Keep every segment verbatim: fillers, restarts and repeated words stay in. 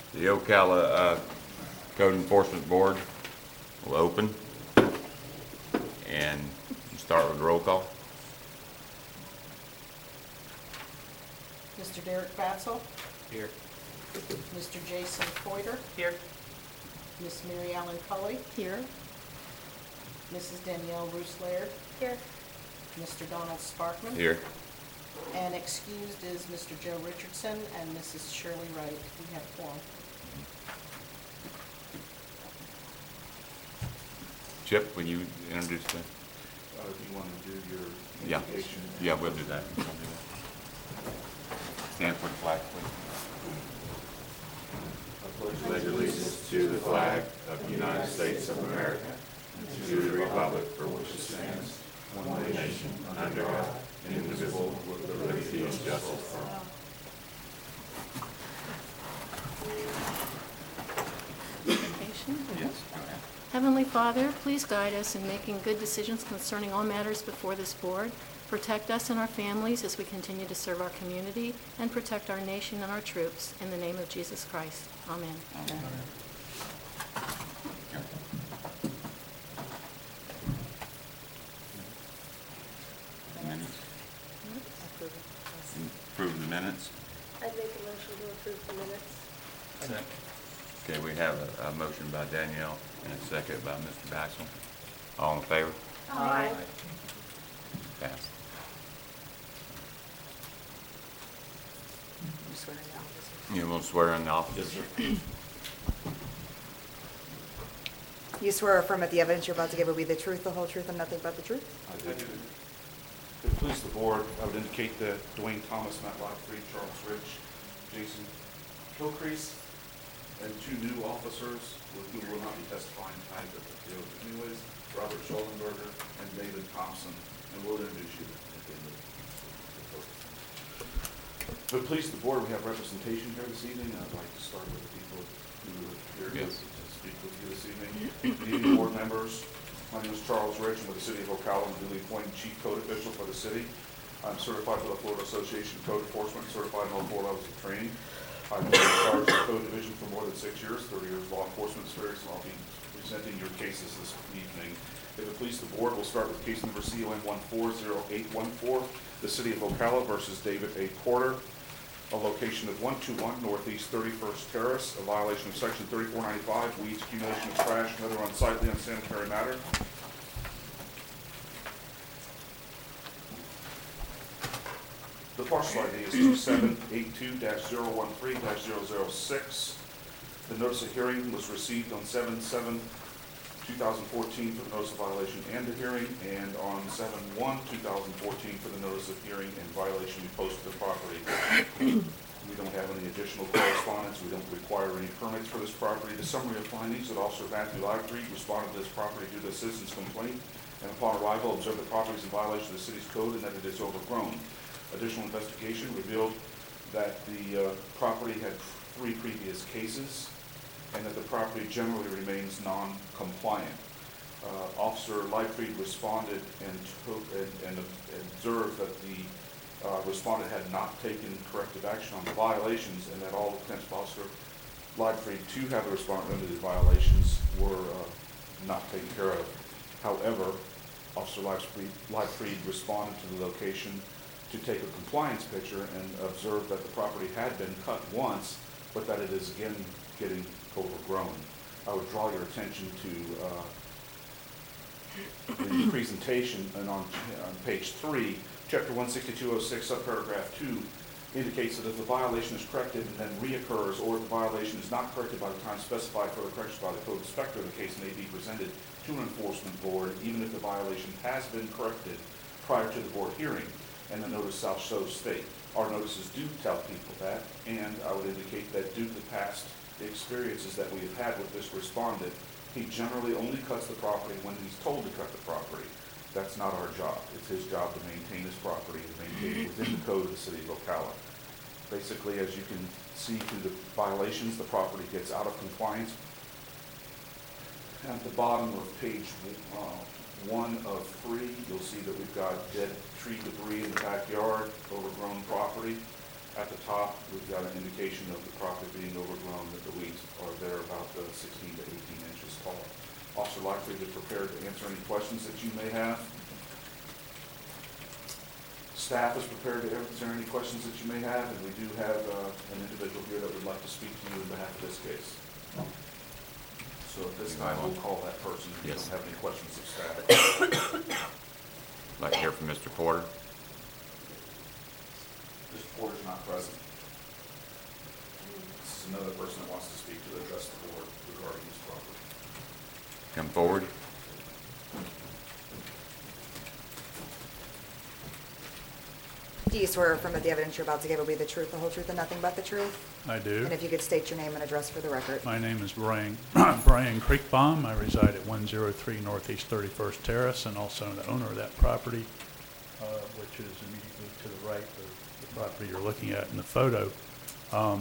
The Ocala uh, Code Enforcement Board will open and start with roll call. Mister Derek Batzel, Here. Mister Jason Poiter, Here. Miss Mary Ellen Cully, Here. Missus Danielle Roos-Laird, Here. Mister Donald Sparkman. Here. And excused is Mister Joe Richardson and Missus Shirley Wright. We have quorum. Chip, will you introduce the? Uh, do you want to do your Yeah. invocation? Yeah, we'll do that. We'll do that. Stand for the flag, please. I pledge allegiance to the flag of the United States of America and to the republic for which it stands, one nation, under God, indivisible, with liberty and justice for all. Yes. Heavenly Father, please guide us in making good decisions concerning all matters before this board. Protect us and our families as we continue to serve our community, and protect our nation and our troops. In the name of Jesus Christ. Amen. Amen. Minutes. Approve the minutes. I'd make a motion to approve the minutes. Second. Okay, we have a, a motion by Danielle and a second by Mister Baxel. All in favor? Aye. Passed. You will swear in the office? Yes, sir. You swear or affirm that the evidence you're about to give will be the truth, the whole truth, and nothing but the truth? I do. If it please the board, I would indicate that Dwayne Thomas, Matt Lockfried, Charles Rich, Jason Kilcrease, and two new officers who will not be testifying tonight, but they'll anyways, Robert Schollenberger and David Thompson, and we'll introduce you at the end of the program. If it please the board, we have representation here this evening. I'd like to start with the people who are here to Yes. to speak with you this evening. Good evening, board members. My name is Charles Rich. I'm with the City of Ocala. I'm duly appointed Chief Code Official for the city. I'm certified by the Florida Association of Code Enforcement, certified in all four levels of training. I've been in charge of the Code Division for more than six years, thirty years law enforcement experience, and I'll be presenting your cases this evening. If it please the board, we'll start with case number C O N one four zero eight one four, the City of Ocala versus David A. Porter, a location of one two one Northeast thirty-first Terrace, a violation of section thirty-four ninety-five, weeds, accumulation of trash, and other unsightly, unsanitary matter. The parcel I D is two seven eight two dash zero one three dash zero zero six. The notice of hearing was received on seven seven two thousand fourteen for the notice of violation and the hearing, and on seven one two thousand fourteen for the notice of hearing and violation. We posted the property. We don't have any additional correspondence. We don't require any permits for this property. The summary of findings that Officer Matthew Lockfried responded to this property due to a citizen's complaint, and upon arrival observed the property is in violation of the city's code and that it is overgrown. Additional investigation revealed that the uh, property had three previous cases and that the property generally remains non-compliant. Uh, Officer Lightfried responded and, took, and, and observed that the uh, respondent had not taken corrective action on the violations, and that all the potential Officer Lightfried to have the respondent remedy the violations were uh, not taken care of. However, Officer Lightfried, Lightfried responded to the location to take a compliance picture and observed that the property had been cut once, but that it is again getting overgrown. I would draw your attention to uh, the presentation, and on, on page three, chapter one sixty-two oh six, subparagraph two, indicates that if the violation is corrected and then reoccurs, or if the violation is not corrected by the time specified for the correction by the code inspector, the case may be presented to an enforcement board, even if the violation has been corrected prior to the board hearing. And the notice shall so state. Our notices do tell people that, and I would indicate that due to the past experiences that we have had with this respondent, he generally only cuts the property when he's told to cut the property. That's not our job. It's his job to maintain his property and maintain it within the code of the City of Ocala. Basically, as you can see through the violations, the property gets out of compliance. At the bottom of page uh, one of three, you'll see that we've got dead tree debris in the backyard, overgrown property. At the top, we've got an indication of the property being overgrown, that the weeds sixteen to eighteen inches tall. Officer Locklead is prepared to answer any questions that you may have. Staff is prepared to answer any questions that you may have, and we do have uh, an individual here that would like to speak to you on behalf of this case. So at this time, we'll call that person if you Yes. don't have any questions of staff. Like to hear from Mister Porter. Mister Porter's not present. This is another person that wants to speak to address the board regarding this property. Come forward. Do you swear or affirm that the evidence you're about to give will be the truth, the whole truth, and nothing but the truth? I do. And if you could state your name and address for the record. My name is Brian, Brian Creekbaum. I reside at one oh three Northeast thirty-first Terrace and also the owner of that property, uh, which is immediately to the right of the property you're looking at in the photo. Um,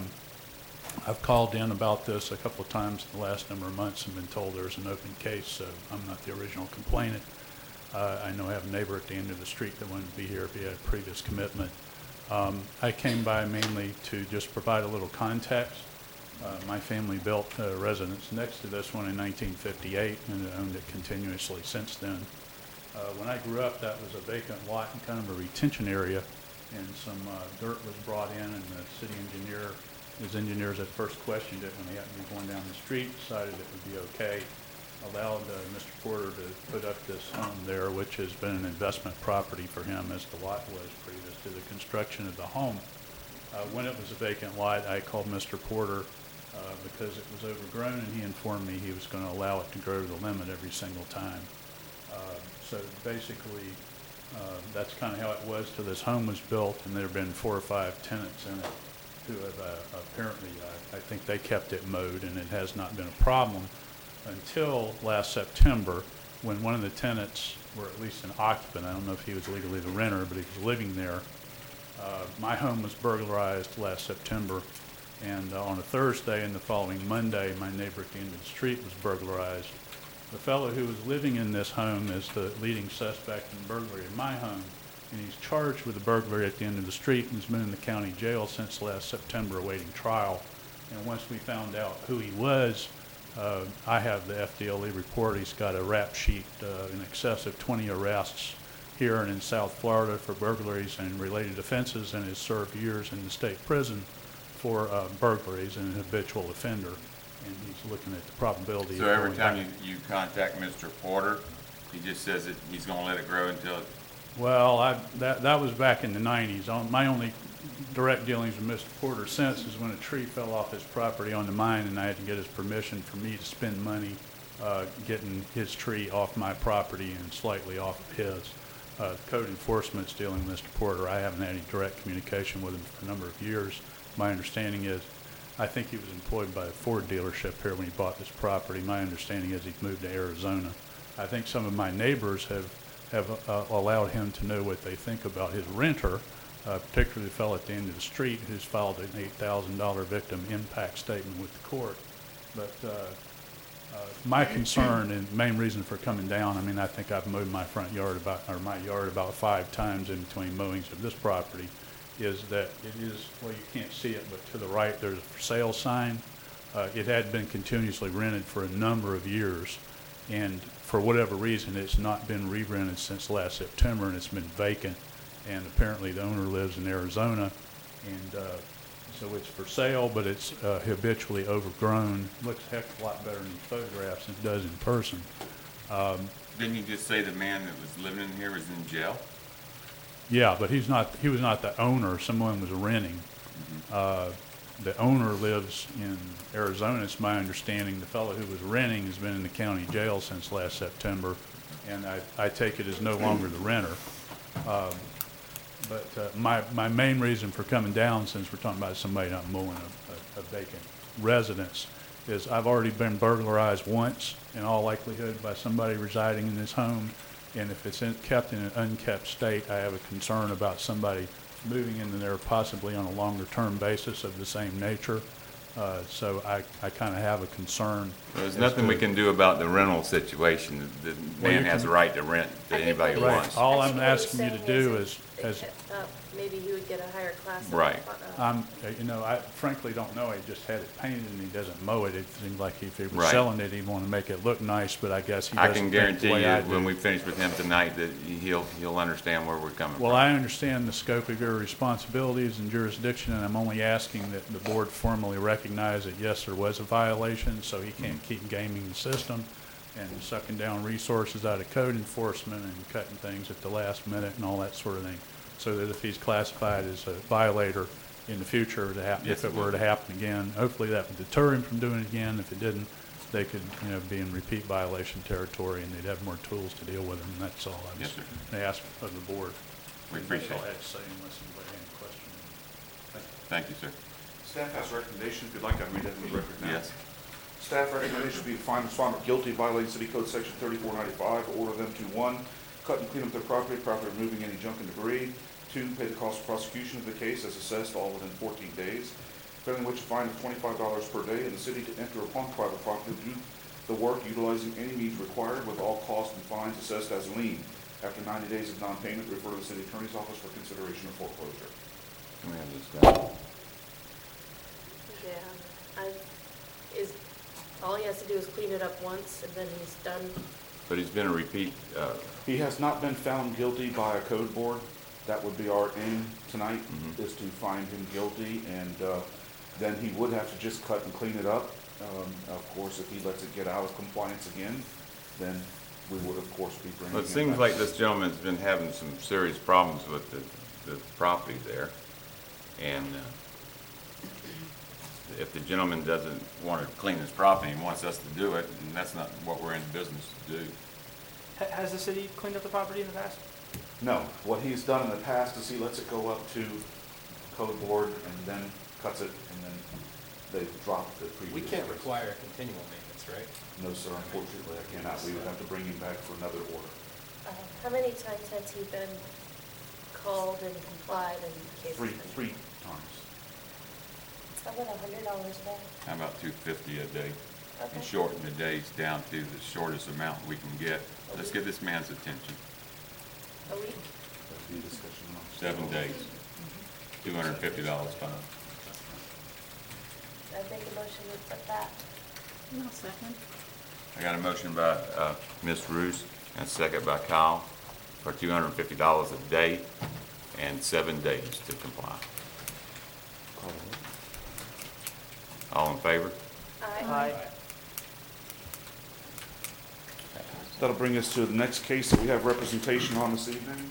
I've called in about this a couple of times in the last number of months and been told there's an open case, so I'm not the original complainant. Uh, I know I have a neighbor at the end of the street that wanted to be here if he had a previous commitment. Um, I came by mainly to just provide a little context. Uh, my family built a residence next to this one in nineteen fifty-eight and owned it continuously since then. Uh, when I grew up, that was a vacant lot and kind of a retention area, and some uh, dirt was brought in, and the city engineer, his engineers at first questioned it when they happened to be going down the street, decided it would be okay, allowed uh, Mister Porter to put up this home there, which has been an investment property for him as the lot was previous to the construction of the home. Uh, when it was a vacant lot, I called Mister Porter uh, because it was overgrown, and he informed me he was going to allow it to grow to the limit every single time. Uh, so basically, uh, that's kind of how it was till this home was built, and there have been four or five tenants in it who have uh, apparently, uh, I think they kept it mowed, and it has not been a problem until last September, when one of the tenants, or at least an occupant, I don't know if he was legally the renter, but he was living there. Uh, my home was burglarized last September, and uh, on a Thursday and the following Monday, my neighbor at the end of the street was burglarized. The fellow who was living in this home is the leading suspect in burglary in my home, and he's charged with the burglary at the end of the street and has been in the county jail since last September awaiting trial. And once we found out who he was, Uh, I have the F D L E report. He's got a rap sheet uh, in excess of twenty arrests here and in South Florida for burglaries and related offenses, and has served years in the state prison for uh, burglaries and an habitual offender. And he's looking at the probability So of every going time back. you, you contact Mister Porter, he just says that he's gonna let it grow until, it- Well, I, that, that was back in the nineties. On, my only direct dealings with Mister Porter since is when a tree fell off his property on the mine, and I had to get his permission for me to spend money uh, getting his tree off my property and slightly off of his. Uh, code enforcement's dealing with Mister Porter. I haven't had any direct communication with him for a number of years. My understanding is, I think he was employed by a Ford dealership here when he bought this property. My understanding is he's moved to Arizona. I think some of my neighbors have have uh, allowed him to know what they think about his renter, uh, particularly the fellow at the end of the street who's filed an eight thousand dollar victim impact statement with the court. But uh, uh, my concern and main reason for coming down, I mean, I think I've mowed my front yard about, or my yard about five times in between mowings of this property, is that it is, well, you can't see it, but to the right there's a for sale sign. Uh, it had been continuously rented for a number of years, and for whatever reason, it's not been re-rented since last September, and it's been vacant. And apparently, the owner lives in Arizona, and uh, so it's for sale, but it's uh, habitually overgrown. Looks a heck of a lot better in these photographs than it does in person. Um, didn't you just say the man that was living in here was in jail? yeah, but he's not. He was not the owner. Someone was renting. Uh, the owner lives in Arizona, it's my understanding. The fellow who was renting has been in the county jail since last September, and I, I take it as no longer the renter. Um, but uh, my, my main reason for coming down, since we're talking about somebody not mowing a, a, a vacant residence, is I've already been burglarized once, in all likelihood, by somebody residing in this home. And if it's in, kept in an unkept state, I have a concern about somebody moving into there possibly on a longer-term basis of the same nature. Uh, so I, I kind of have a concern. There's as nothing to- we can do about the rental situation. The Well, man you has a can- right to rent to I think anybody he what Right. wants. All I I'm think what he's asking you to saying do is is As- I thought maybe he would get a higher class. of, Right. uh, Um, uh, you know, I frankly don't know. He just had it painted and he doesn't mow it. It seemed like if he was Right. selling it, he'd want to make it look nice, but I guess he I doesn't can think guarantee the way I you, when do. we finish with him tonight, that he'll, he'll understand where we're coming from. Well, I understand the scope of your responsibilities and jurisdiction, and I'm only asking that the board formally recognize that, yes, there was a violation, so he can't keep gaming the system and sucking down resources out of code enforcement and cutting things at the last minute and all that sort of thing. So that if he's classified as a violator in the future, to happen, Yes, if it it were will. to happen again, hopefully that would deter him from doing it again. If it didn't, they could, you know, be in repeat violation territory and they'd have more tools to deal with him, and that's all I Yes, was sir. gonna ask of the board. We appreciate That's all I it. had to say unless anybody had any questions. Thank you, sir. Staff has a recommendation, if you'd like, I'd read that in the record now. Yes. Staff recommendation be to find respondent guilty of violating City Code Section thirty-four ninety-five, order them to, one, cut and clean up their property, properly removing any junk and debris. Two, pay the cost of prosecution of the case as assessed, all within fourteen days. Failing which, a fine of twenty-five dollars per day, and the city to enter upon private property to do the work utilizing any means required with all costs and fines assessed as lien. After ninety days of non-payment, refer to the city attorney's office for consideration of foreclosure. Can we have this done? Yeah, I, is, all he has to do is clean it up once and then he's done. But he's been a repeat, uh, He has not been found guilty by a code board. That would be our aim tonight, Mhm. is to find him guilty, and uh, then he would have to just cut and clean it up. Um, Of course, if he lets it get out of compliance again, then we would, of course, be bringing him well, back. it seems like this gentleman's been having some serious problems with the, the property there. And uh, if the gentleman doesn't want to clean his property and wants us to do it, and that's not what we're in business to do. Ha- Has the city cleaned up the property in the past? No, what he's done in the past is he lets it go up to code board and then cuts it, and then they drop the previous. We can't list. require continual maintenance, right? No, sir, unfortunately, I cannot. We would have to bring him back for another order. Uh, How many times has he been called and complied and cases? Three, been- three times. How about a hundred dollars a day? How about two fifty a day? And Okay. shorten the days down to the shortest amount we can get. Let's get this man's attention. A week? That'd be a discussion amongst- Seven days, two hundred and fifty dollars fine. I'd make a motion to accept that. No, second. I got a motion by uh, Miz Roos and a second by Kyle for two hundred and fifty dollars a day and seven days to comply. Call the roll. All in favor? Aye. That'll bring us to the next case that we have representation on this evening.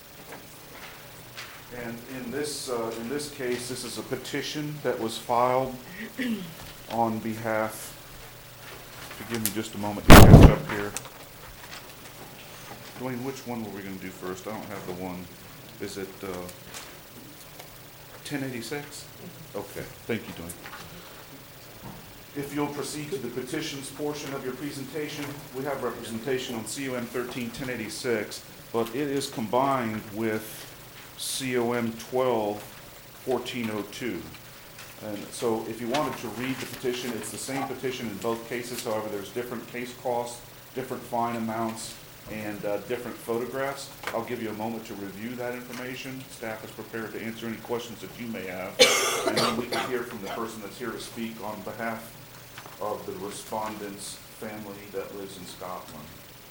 And in this, uh, in this case, this is a petition that was filed on behalf, give me just a moment to catch up here. Dwayne, which one were we gonna do first? I don't have the one. Is it, uh, ten eighty-six? Okay, thank you, Dwayne. If you'll proceed to the petitions portion of your presentation, we have representation on C O M thirteen ten eighty-six, but it is combined with C O M twelve fourteen oh two. And so if you wanted to read the petition, it's the same petition in both cases, however, there's different case costs, different fine amounts, and uh, different photographs. I'll give you a moment to review that information. Staff is prepared to answer any questions that you may have. And then we can hear from the person that's here to speak on behalf of the respondent's family that lives in Scotland.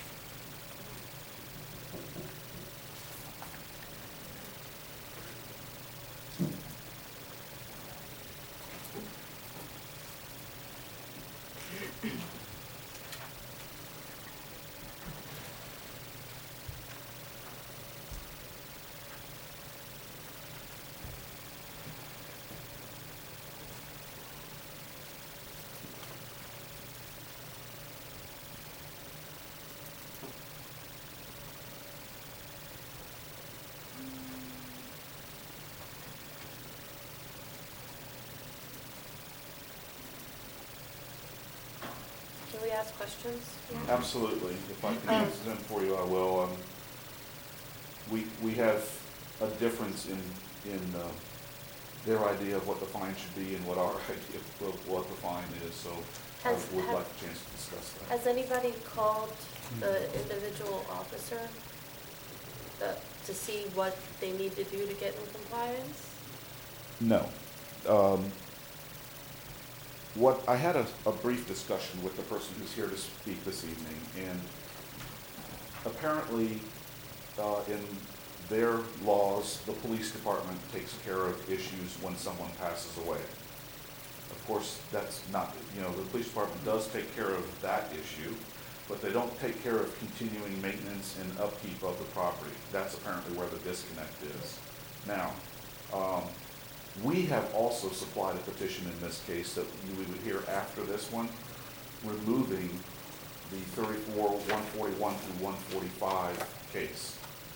Can we ask questions? Absolutely. If I can Um, answer them for you, I will. Um, We, we have a difference in, in uh, their idea of what the fine should be and what our idea of what the fine is, so I Has- would have- like a chance to discuss that. Has anybody called the individual officer, the to see what they need to do to get in compliance? No. Um, What, I had a, a brief discussion with the person who's here to speak this evening, and apparently, uh, in their laws, the police department takes care of issues when someone passes away. Of course, that's not, you know, the police department does take care of that issue, but they don't take care of continuing maintenance and upkeep of the property. That's apparently where the disconnect is. Now, um, we have also supplied a petition in this case that we would hear after this one, removing the thirty-four, one forty-one through one forty-five case.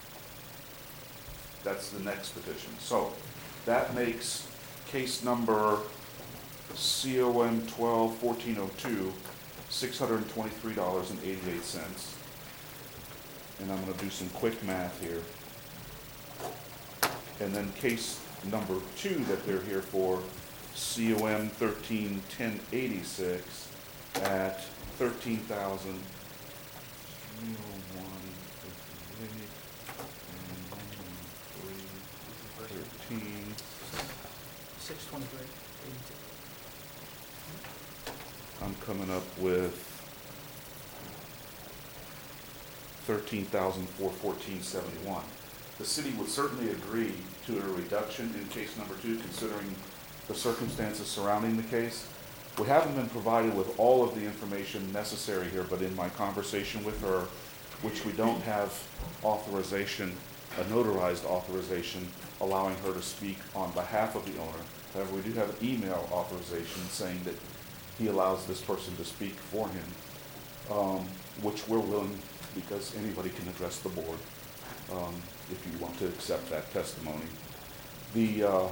That's the next petition. So that makes case number C O M twelve fourteen oh two, six hundred and twenty-three dollars and eighty-eight cents. And I'm gonna do some quick math here. And then case number two that they're here for, C O M thirteen ten eighty-six at thirteen thousand three oh one fifty-eight and thirteen. Six twenty-three, eighty-two. I'm coming up with thirteen thousand four fourteen seventy-one. The city would certainly agree to a reduction in case number two, considering the circumstances surrounding the case. We haven't been provided with all of the information necessary here, but in my conversation with her, which we don't have authorization, a notarized authorization, allowing her to speak on behalf of the owner. However, we do have an email authorization saying that he allows this person to speak for him, um, which we're willing, because anybody can address the board. Um, if you want to accept that testimony. The, uh,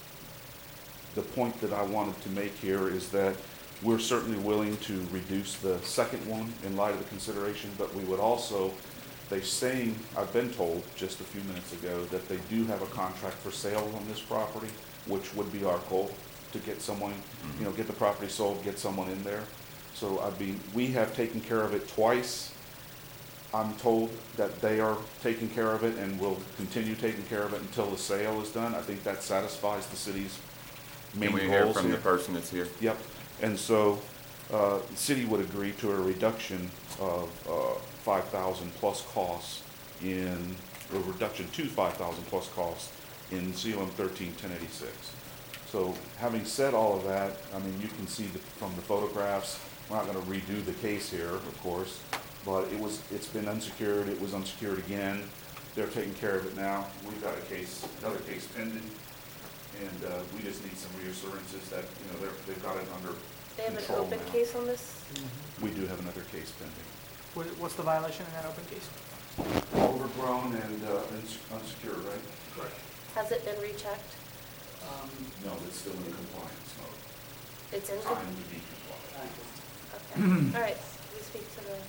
the point that I wanted to make here is that we're certainly willing to reduce the second one in light of the consideration, but we would also, they saying, I've been told just a few minutes ago that they do have a contract for sale on this property, which would be our goal, to get someone, you know, get the property sold, get someone in there. So I'd be, we have taken care of it twice. I'm told that they are taking care of it and will continue taking care of it until the sale is done. I think that satisfies the city's main Can goals we hear from the here. person that's here? Yep, and so, uh, the city would agree to a reduction of, uh, five thousand plus costs in, a reduction to five thousand plus costs in C O M thirteen ten eighty-six. So, having said all of that, I mean, you can see the, from the photographs, we're not gonna redo the case here, of course, but it was, it's been unsecured, it was unsecured again, they're taking care of it now. We've got a case, another case pending, and, uh, we just need some reassurances that, you know, they're, they've got it under They have an control open now. case on this? We do have another case pending. What, what's the violation in that open case? Overgrown and, uh, uns- unsecured, right? Correct. Has it been rechecked? Um, No, it's still in compliance mode. It's in, Time to be compliant. okay, all right, we speak to the,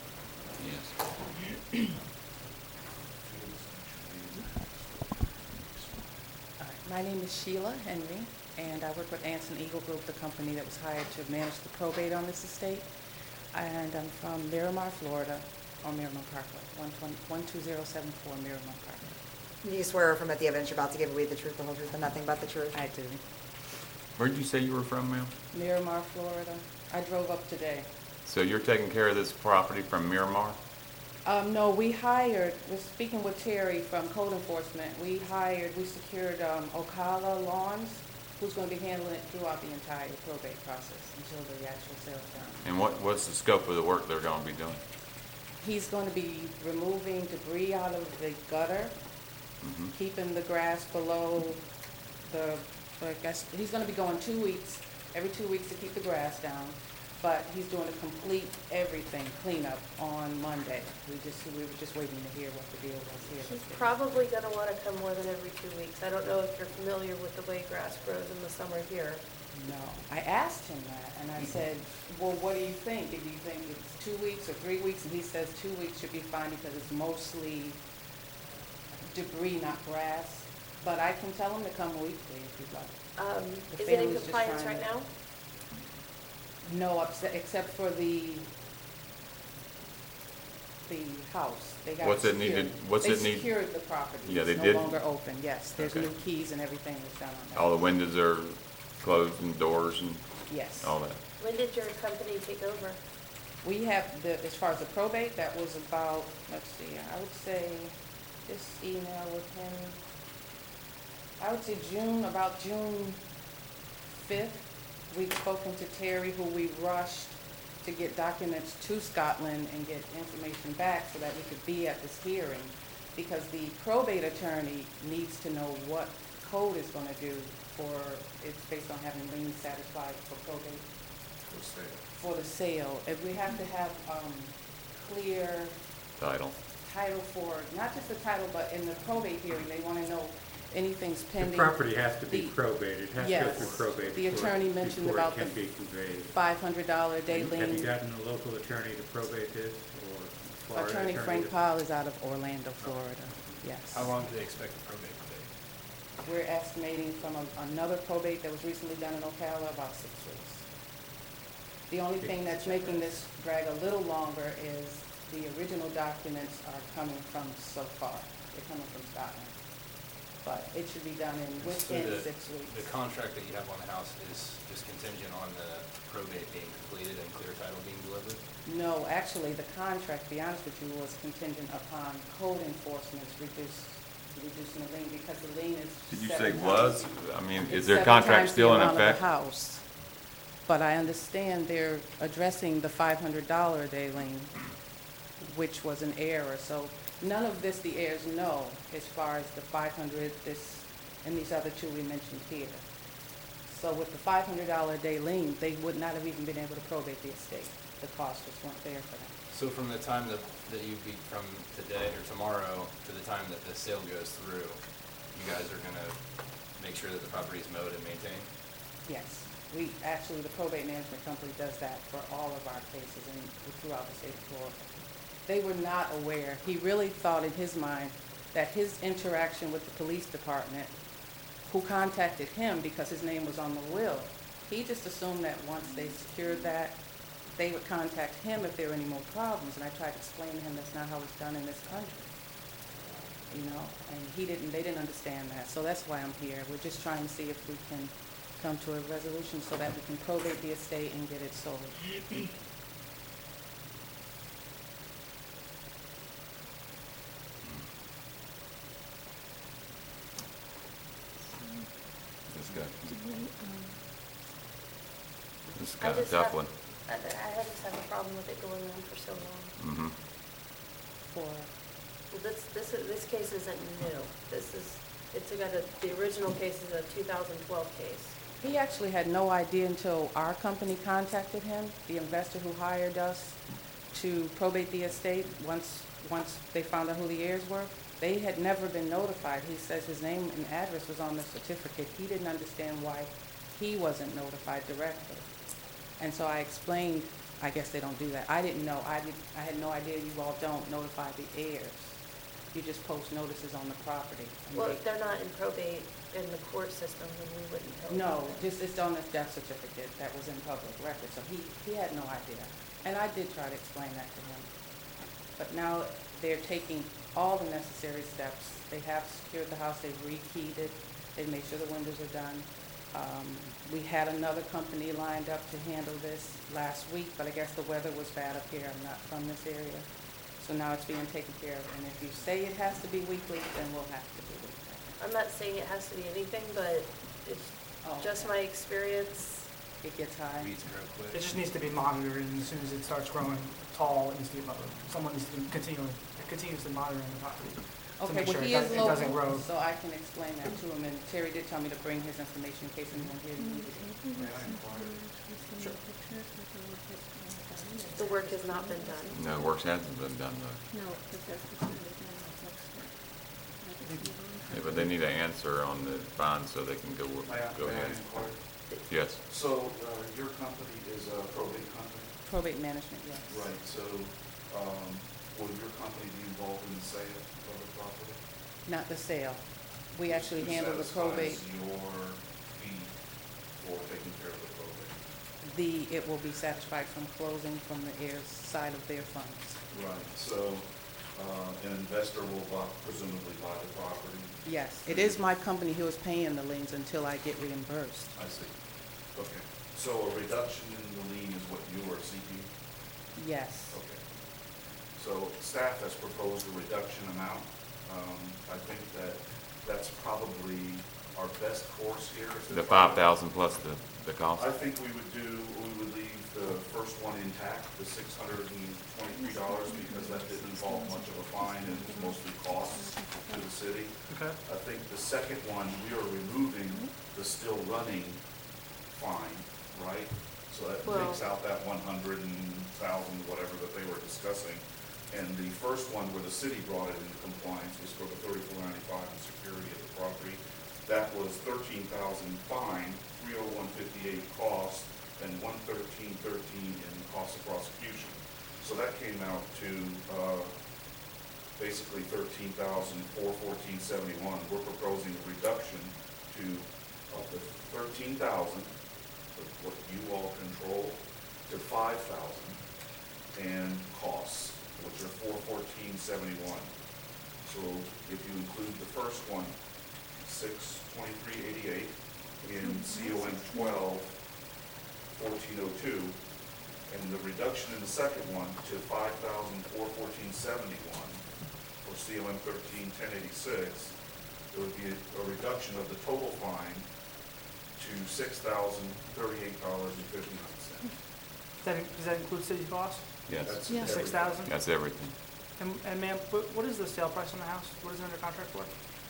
Yes. All right, my name is Sheila Henry, and I work with Anson Eagle Group, the company that was hired to manage the probate on this estate. And I'm from Miramar, Florida, on Miramar Parkway, one twenty, one two zero seven four Miramar Parkway. Do you swear or affirm that the evidence you're about to give will be the truth, the whole truth, and nothing but the truth? I do. Where'd you say you were from, ma'am? Miramar, Florida. I drove up today. So you're taking care of this property from Miramar? Um, no, we hired, was speaking with Terry from Code Enforcement, we hired, we secured, um, Ocala Lawns, who's gonna be handling it throughout the entire probate process until the actual sale is done. And what, what's the scope of the work they're gonna be doing? He's gonna be removing debris out of the gutter, Mhm. keeping the grass below the, I guess, he's gonna be going two weeks, every two weeks to keep the grass down. But he's doing a complete everything cleanup on Monday. We just, we were just waiting to hear what the deal was here. he's probably gonna wanna come more than every two weeks. I don't know if you're familiar with the way grass grows in the summer here. No, I asked him that, and I said, well, what do you think? Do you think it's two weeks or three weeks? And he says two weeks should be fine because it's mostly debris, not grass. But I can tell him to come weekly if you'd like. Um, The is it in family's just compliance trying right to- now? No, upse- except for the, the house. They got What's it secured. needed- what's it They need- secured the property. Yeah, they It's did? no longer open, yes. There's Okay. new keys and everything was done on that. All the windows are closed and doors and Yes. all that? When did your company take over? We have the, as far as the probate, that was about, let's see, I would say, this email with him, I would say June, about June fifth. We'd spoken to Terry, who we rushed to get documents to Scotland and get information back so that we could be at this hearing. Because the probate attorney needs to know what code is gonna do for, it's based on having liens satisfied for probate. For sale. For the sale, and we have to have, um, clear Title. title for, not just the title, but in the probate hearing, they wanna know anything's The pending. property has to be The- probated, it has to go Yes. through probate. The before- attorney mentioned before it about can the be conveyed. Five hundred dollar day Have you lien. gotten a local attorney to probate this, or Florida Attorney Frank to- Powell is out of Orlando, Florida, yes. How long do they expect the probate to be? We're estimating from a- another probate that was recently done in Ocala, about six weeks. The only thing that's making this drag a little longer is the original documents are coming from so far. They're coming from Scotland. But it should be done in within the- six weeks. The contract that you have on the house is just contingent on the probate being completed and clear title being delivered? No, actually, the contract, to be honest with you, was contingent upon code enforcement's reduce, reducing the lien, because the lien is Did you seven say times- was? I mean, it's is their seven contract times the still in amount of the effect? house. But I understand they're addressing the five hundred dollar a day lien, which was an error. So none of this the heirs know as far as the five hundred, this, and these other two we mentioned here. So with the five hundred dollar a day lien, they would not have even been able to probate the estate. The costs just weren't there for them. So from the time that, that you be, from today or tomorrow to the time that the sale goes through, you guys are gonna make sure that the property is mowed and maintained? Yes, we, actually, the probate management company does that for all of our cases and throughout the state of Florida. They were not aware. He really thought in his mind that his interaction with the police department, who contacted him because his name was on the will, he just assumed that once they secured that, they would contact him if there were any more problems. And I tried to explain to him that's not how it's done in this country. You know, and he didn't, they didn't understand that. So that's why I'm here. We're just trying to see if we can come to a resolution so that we can probate the estate and get it sold. This guy, this is I kind of a just tough have- one. I, I just have a problem with it going on for so long. Mm-hmm. For, Well, this, this, is- this case isn't new. This is, it's got a, the original case is a two thousand twelve case. he actually had no idea until our company contacted him, the investor who hired us to probate the estate. Once, once they found out who the heirs were, they had never been notified. He says his name and address was on the certificate. He didn't understand why he wasn't notified directly. And so I explained, I guess they don't do that. I didn't know. I did, I had no idea you all don't notify the heirs. You just post notices on the property. and Well, they- if they're not in probate in the court system, then we wouldn't know. No, just, it's on the death certificate that was in public record, so he, he had no idea. And I did try to explain that to him. But now they're taking all the necessary steps. They have secured the house, they've rekeyed it, they made sure the windows are done. Um, we had another company lined up to handle this last week, but I guess the weather was bad up here, I'm not from this area. So now it's being taken care of, and if you say it has to be weekly, then we'll have to do it. I'm not saying it has to be anything, but it's Oh, just my experience. It gets high. Weeds grow quick. It just needs to be monitored, and as soon as it starts growing tall, it needs to be mowed. Someone needs to be continually, continuously monitoring the property to Okay, make well, sure it he does- is it doesn't grow. local, so I can explain that to him, and Terry did tell me to bring his information in case anyone here needed it. May I inquire? The work has not been done. No, works hasn't been done though. No, because that's what's going to be done next month. Yeah, but they need an answer on the bond so they can go, May I, go may I ahead. inquire? Yes. So, uh, your company is a probate company? Probate management, yes. Right, so, um, will your company be involved in the sale of the property? Not the sale. We actually Who handle the probate. satisfies your fee for taking care of the probate? the, it will be satisfied from closing from the heirs' side of their funds. Right, so, uh, an investor will buy, presumably buy the property. Yes, it is my company who is paying the liens until I get reimbursed. I see. Okay, so a reduction in the lien is what you are seeking? Yes. Okay. So staff has proposed a reduction amount. Um, I think that that's probably our best course here. is to The try five to- thousand plus the, the cost? I think we would do, we would leave the first one intact, the six hundred and twenty-three dollars, because that didn't involve much of a fine and it was mostly costs to the city. Okay. I think the second one, we are removing the still running fine, right? So that Well- takes out that one hundred and thousand, whatever that they were discussing. And the first one where the city brought it into compliance was for the thirty-four ninety-five and security of the property. That was thirteen thousand fine, three oh one fifty-eight cost, and one thirteen thirteen in cost of prosecution. So that came out to, uh, basically thirteen thousand four fourteen seventy-one. We're proposing a reduction to, of the thirteen thousand, what you all control, to five thousand, and costs, which are four fourteen seventy-one. So if you include the first one, six twenty-three eighty-eight, in C O M twelve fourteen oh two, and the reduction in the second one to five thousand four fourteen seventy-one for C O M thirteen ten eighty-six, there would be a, a reduction of the total fine to six thousand thirty-eight dollars and fifty-nine cents. Does that, does that include city costs? Yes, That's Yes. Six everything. thousand? that's everything. And, and ma'am, what, what is the sale price on the house? What is it under contract for?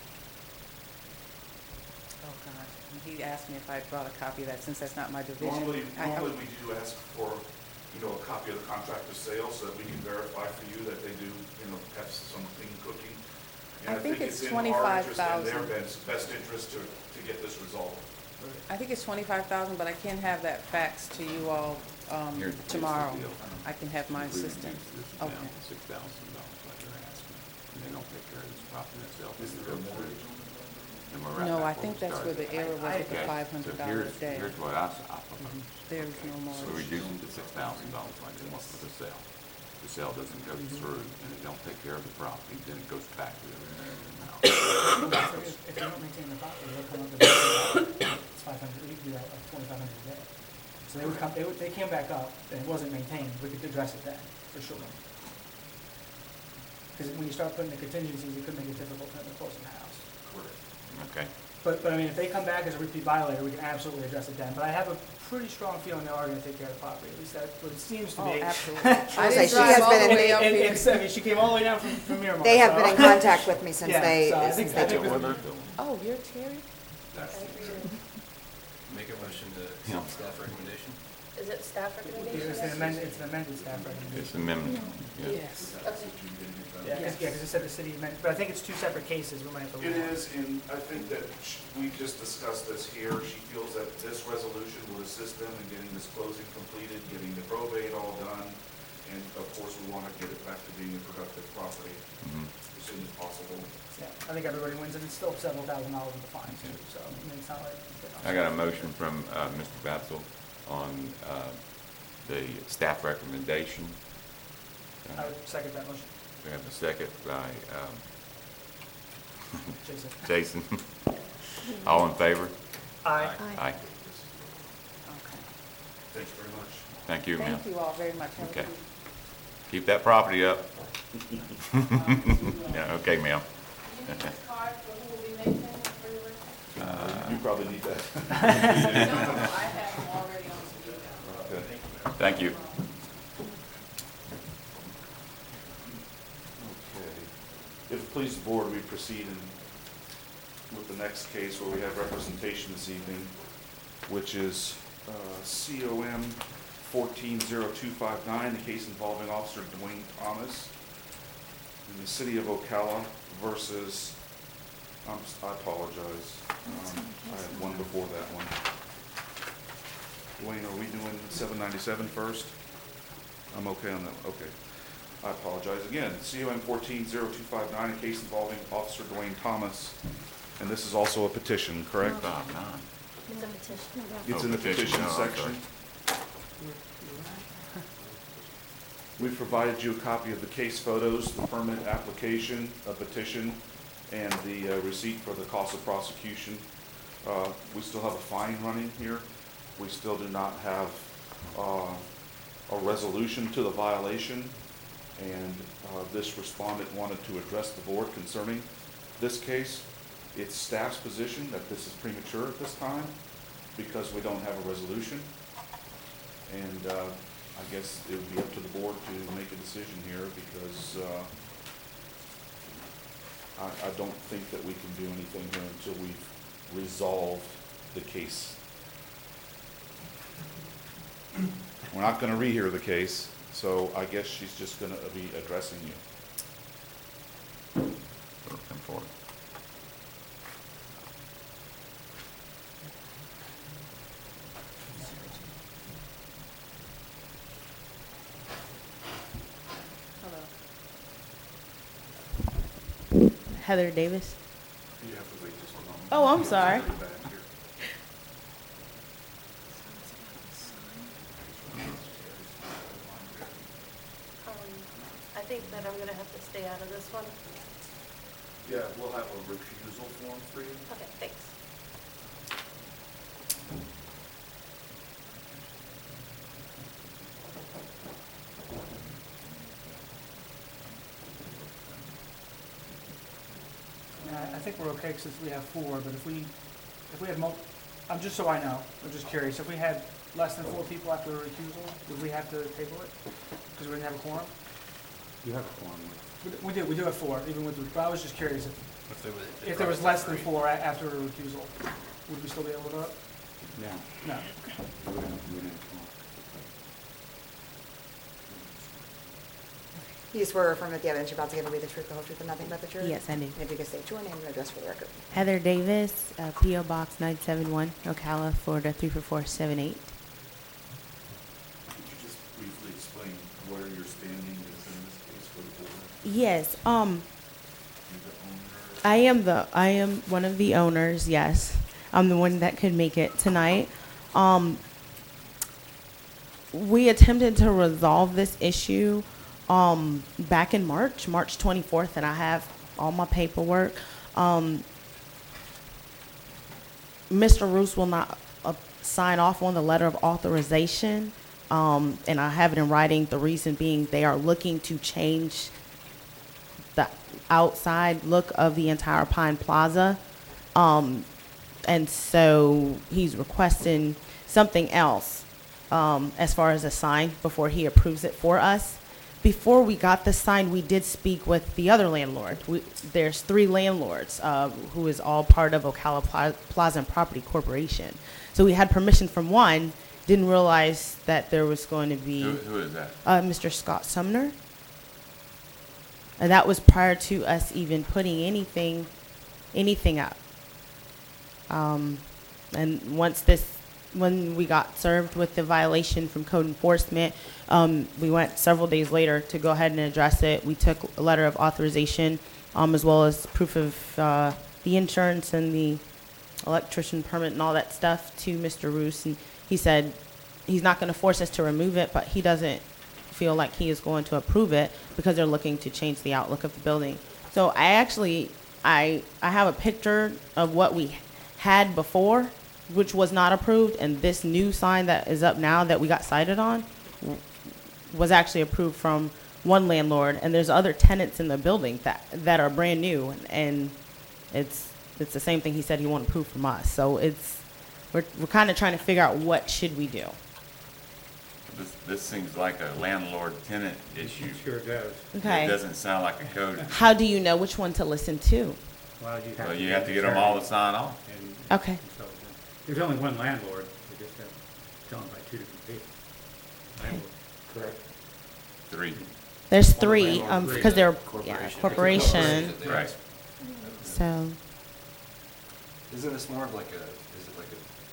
Oh, God. And he asked me if I brought a copy of that, since that's not my division. Normally, I- I- normally we do ask for, you know, a copy of the contract of sale so that we can verify for you that they do, you know, have something cooking. And I think it's in our interest and their twenty-five thousand. best, best interest to, to get this resolved. I think it's twenty-five thousand, but I can have that fax to you all um, Here's- here's the tomorrow. deal. I can have my assistant. Okay. Six thousand dollars like they're asking, and they don't take care of this property themselves. Is there a mortgage on And we're right No, back I think where we that's where the started. error was with the Okay, five so hundred dollars here's- a day. Here's what I, I propose. There's no more. So reduce it to six thousand dollars like they want for the sale. The sale doesn't go Mm-hmm. through and it don't take care of the property, then it goes back to the owner. So if, if you don't maintain the property, they'll come up with, it's five hundred, we could do that, like twenty-five hundred a day. So they would come, they would, they came back up, and it wasn't maintained, we could address it then, for sure. Because when you start putting the contingencies, it could make it difficult for them to close on the house. Correct. Okay, But, but I mean, if they come back as a repeat violator, we can absolutely address it then. But I have a pretty strong feeling they are gonna take care of the property, at least that's what it seems to Oh, be. absolutely. I say didn't she drive has all been the in- way up And, here. and, I mean, she came all the way down from, from Miramar. They have so- been in contact with me since Yeah, they, so I since think- they I think took with- over. Oh, you're Terry? Make a motion to Yeah. accept staff recommendation? Is it staff Yeah, recommendation? It's an amended, it's an amended staff recommendation. it's amendment, yeah. Yes. That's what you didn't get done. Yeah, because, yeah, 'cause it said the city amended, but I think it's two separate cases, we might have to. It is, and I think that sh- we just discussed this here. She feels that this resolution would assist them in getting this closing completed, getting the probate all done, and of course, we want to get it back to being a productive property Mhm. as soon as possible. Yeah, I think everybody wins, and it's still several thousand dollars in the fines too, so, I mean, it's not like. I got a motion from uh, Mister Batzel on uh, the staff recommendation. Uh, I would second that motion, We have a second by um, Jason. Jason. All in favor? Aye. Aye. Okay. Thank you very much. Thank you, ma'am. Thank you all very much. Have a Okay. good Keep that property up. Yeah, okay, ma'am. You probably need that. Okay. Thank you. Okay. If it pleases the board, we proceed in, with the next case where we have representation this evening, which is uh, C O M fourteen oh two five nine, the case involving Officer Dwayne Thomas in the city of Ocala versus, I'm s- I apologize. Um, I had one before that one. Dwayne, are we doing seven ninety-seven first? I'm okay on that, okay. I apologize again. C O M fourteen oh two five nine, a case involving Officer Dwayne Thomas, and this is also a petition, correct? Five nine. It's a petition. It's in Oh, the petition petition, oh, I'm section. We've provided you a copy of the case photos, the permit application, a petition, and the uh, receipt for the cost of prosecution. Uh, We still have a fine running here. We still do not have uh, a resolution to the violation, and uh, this respondent wanted to address the board concerning this case. It's staff's position that this is premature at this time because we don't have a resolution. And uh, I guess it would be up to the board to make a decision here because uh, I, I don't think that we can do anything here until we've resolved the case. We're not gonna rehear the case, so I guess she's just gonna be addressing you. Come forward. Heather Davis. You have to wait just one moment. Oh, I'm sorry. Um, I think that I'm gonna have to stay out of this one. Yeah, we'll have a refusal form for you. Okay, thanks. Yeah, I I think we're okay since we have four, but if we, if we had mo, I'm just so I know, I'm just curious, if we had less than four people after a recusal, would we have to table it? Because we didn't have a quorum? You have a quorum. We d- We do, we do have four, even with, the- but I was just curious if, If there was, if there was less than four a- after a recusal, would we still be able to vote? Yeah. No. You wouldn't- you wouldn't have a quorum. You swear or affirm that the evidence you're about to give will be the truth, the whole truth, and nothing but the truth? Yes, I do. And if you could state your name and address for the record. Heather Davis, uh, P O Box nine seven one, Ocala, Florida three four four seven eight. Could you just briefly explain where your standing is in this case for the board? Yes, um, You're the owner? I am the, I am one of the owners, yes. I'm the one that could make it tonight. Um, we attempted to resolve this issue, um, back in March, March twenty-fourth, and I have all my paperwork. Um, Mister Roos will not, uh, sign off on the letter of authorization. Um, and I have it in writing, the reason being they are looking to change the outside look of the entire Pine Plaza. Um, and so he's requesting something else, um, as far as a sign before he approves it for us. Before we got the sign, we did speak with the other landlord. We, there's three landlords, uh, who is all part of Ocala Pla- Plaza and Property Corporation. So we had permission from one, didn't realize that there was going to be. Who, who is that? Uh, Mister Scott Sumner. And that was prior to us even putting anything, anything up. Um, and once this, when we got served with the violation from code enforcement, um, we went several days later to go ahead and address it. We took a letter of authorization, um, as well as proof of, uh, the insurance and the electrician permit and all that stuff to Mister Roos. And he said he's not going to force us to remove it, but he doesn't feel like he is going to approve it because they're looking to change the outlook of the building. So I actually, I, I have a picture of what we had before, which was not approved, and this new sign that is up now that we got cited on w- was actually approved from one landlord, and there's other tenants in the building that, that are brand new, and it's, it's the same thing he said he won't approve from us. So it's, we're, we're kind of trying to figure out what should we do. This, this seems like a landlord-tenant issue. Sure does. Okay. It doesn't sound like a code. How do you know which one to listen to? Well, you have Well, to. you have to get them all to sign off. And- Okay. and so, uh, There's only one landlord, we just have to tell them by two different people. Landlord. Correct. Three. There's Well, the three, landlord um, agrees. because they're, yeah, Corporation. corporation, Corporation. Right. so. Isn't this more of like a, is it like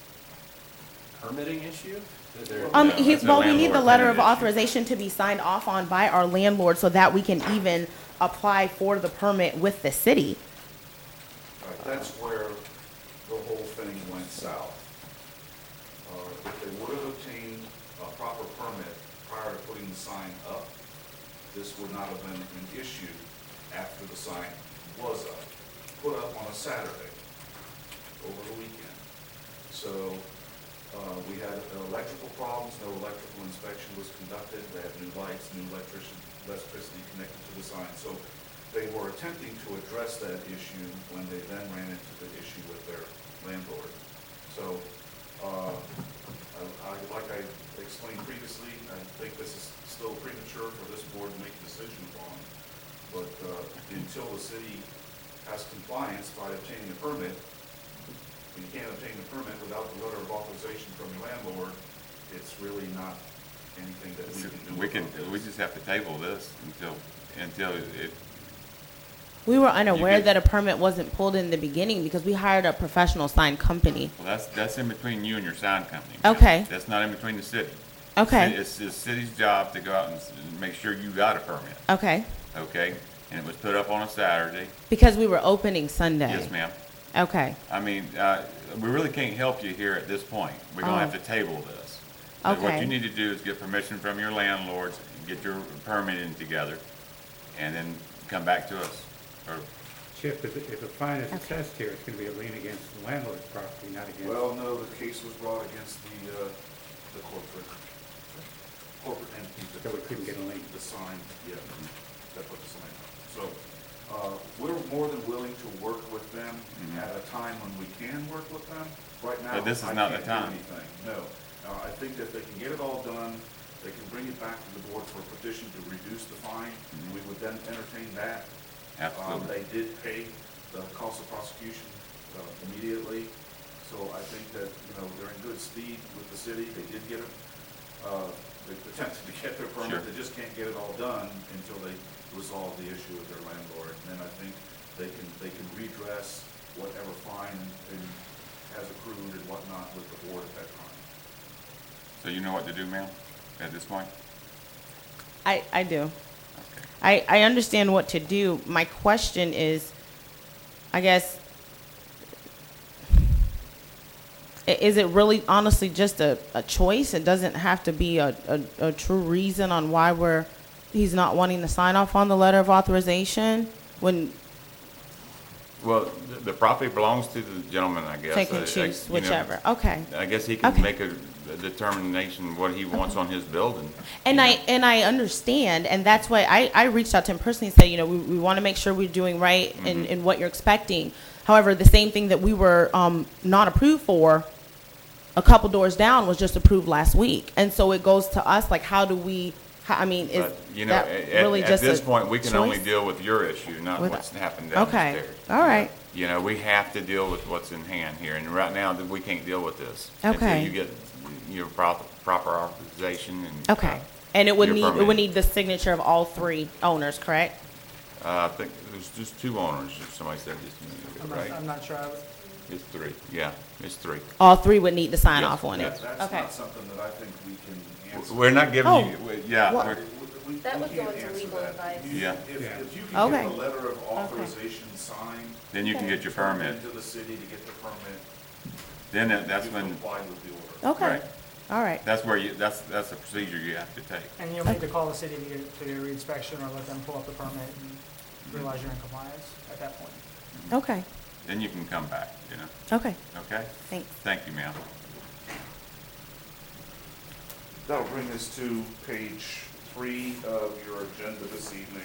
a permitting issue? That they're- Um, Yeah, he, that's a well, we need the landlord letter of tenant issue. authorization to be signed off on by our landlord so that we can even apply for the permit with the city. Right, that's where the whole thing went south. Uh, If they would have obtained a proper the sign up, this would not have been an issue after the sign was up, put up on a Saturday over the weekend. So uh, we had electrical problems, no electrical inspection was conducted, they had new lights, new electrician, electricity connected to the sign. So they were attempting to address that issue when they then ran into the issue with their landlord. So, uh, I, I, like I explained previously, I think this is still premature for this board to make a decision upon. But uh, until the city has compliance by obtaining a permit, you can't obtain a permit without the letter of authorization from your landlord, it's really not anything that we can do. We can, about this. we just have to table this until, until it, We were unaware get- that a permit wasn't pulled in the beginning because we hired a professional sign company. well, that's, that's in between you and your sign company. ma'am. Okay. That's not in between the city. Okay. It's the city's job to go out and s- and make sure you got a permit, Okay. okay? And it was put up on a Saturday. Because we were opening Sunday. Yes, ma'am. Okay. I mean, uh, we really can't help you here at this point. We're gonna Oh. have to table this. But what Okay. you need to do is get permission from your landlords, get your permitting together, and then come back to us. Or, Chip, if, if a fine is Okay. assessed here, it's gonna be a lien against the landlord's property, not against. Well, no, the case was brought against the, uh, the corporate, corporate entity. that So we couldn't get a lien. The sign, yeah, that put the sign up. So, uh, we're more than willing to work with them Mhm. at a time when we can work with them. Right now, But this is I not the can't do time. anything, no. Uh, I think that they can get it all done, they can bring it back to the board for a petition to reduce the fine. Mhm. We would then entertain that. Um, absolutely. They did pay the cost of prosecution uh, immediately, so I think that, you know, they're in good speed with the city. They did get it, uh, they attempted to get their Sure. permit, they just can't get it all done until they resolve the issue with their landlord. And then I think they can, they can redress whatever fine and has accrued and whatnot with the board at that time. So you know what to do, ma'am, at this point? I, I do. Okay. I, I understand what to do. My question is, I guess, i- is it really honestly just a, a choice? It doesn't have to be a, a, a true reason on why we're, he's not wanting to sign off on the letter of authorization when, Well, the- the property belongs to the gentleman, I guess. take I- I- and choose, you know, whichever. Okay. I guess he can Okay. make a a determination what he wants on his building. And you I know. and I understand, and that's why I, I reached out to him personally and said, you know, we, we want to make sure we're doing right in, Mhm. in what you're expecting. However, the same thing that we were um, not approved for, a couple doors down, was just approved last week, and so it goes to us like, how do we? How, I mean, is But, you know, that at, really at just this a point, we can only choice? deal with your issue, not With- what's happened down the Okay. stairs. All right. You know, we have to deal with what's in hand here, and right now, that we can't deal with this. Okay. Until you get your proper, proper authorization and. Okay, and it would your need it permit. would need the signature of all three owners, correct? Uh, I think there's just two owners, if somebody said just a minute I'm ago, not, right? I'm not sure. I would- It's three, yeah, it's three. All three would need to sign Yes, off on yes. it. That's Okay. not something that I think we can answer. We're not giving Oh. you, we- yeah, What- we're, We- we- That we would go can't into answer legal that. advice. You- Yeah. If, Yeah. if you can Okay. get a letter of authorization signed. then you can get your turn permit. Into the city to get the permit. Then that- that's you when, comply with the order. Okay, right. all right. That's where you, that's, that's the procedure you have to take. And you'll need to call the city to get, to get a re-inspection or let them pull up the permit and realize you're in compliance at that point. Okay, Then you can come back, you know, okay, okay? thanks. Thank you, ma'am. That'll bring us to page three of your agenda this evening.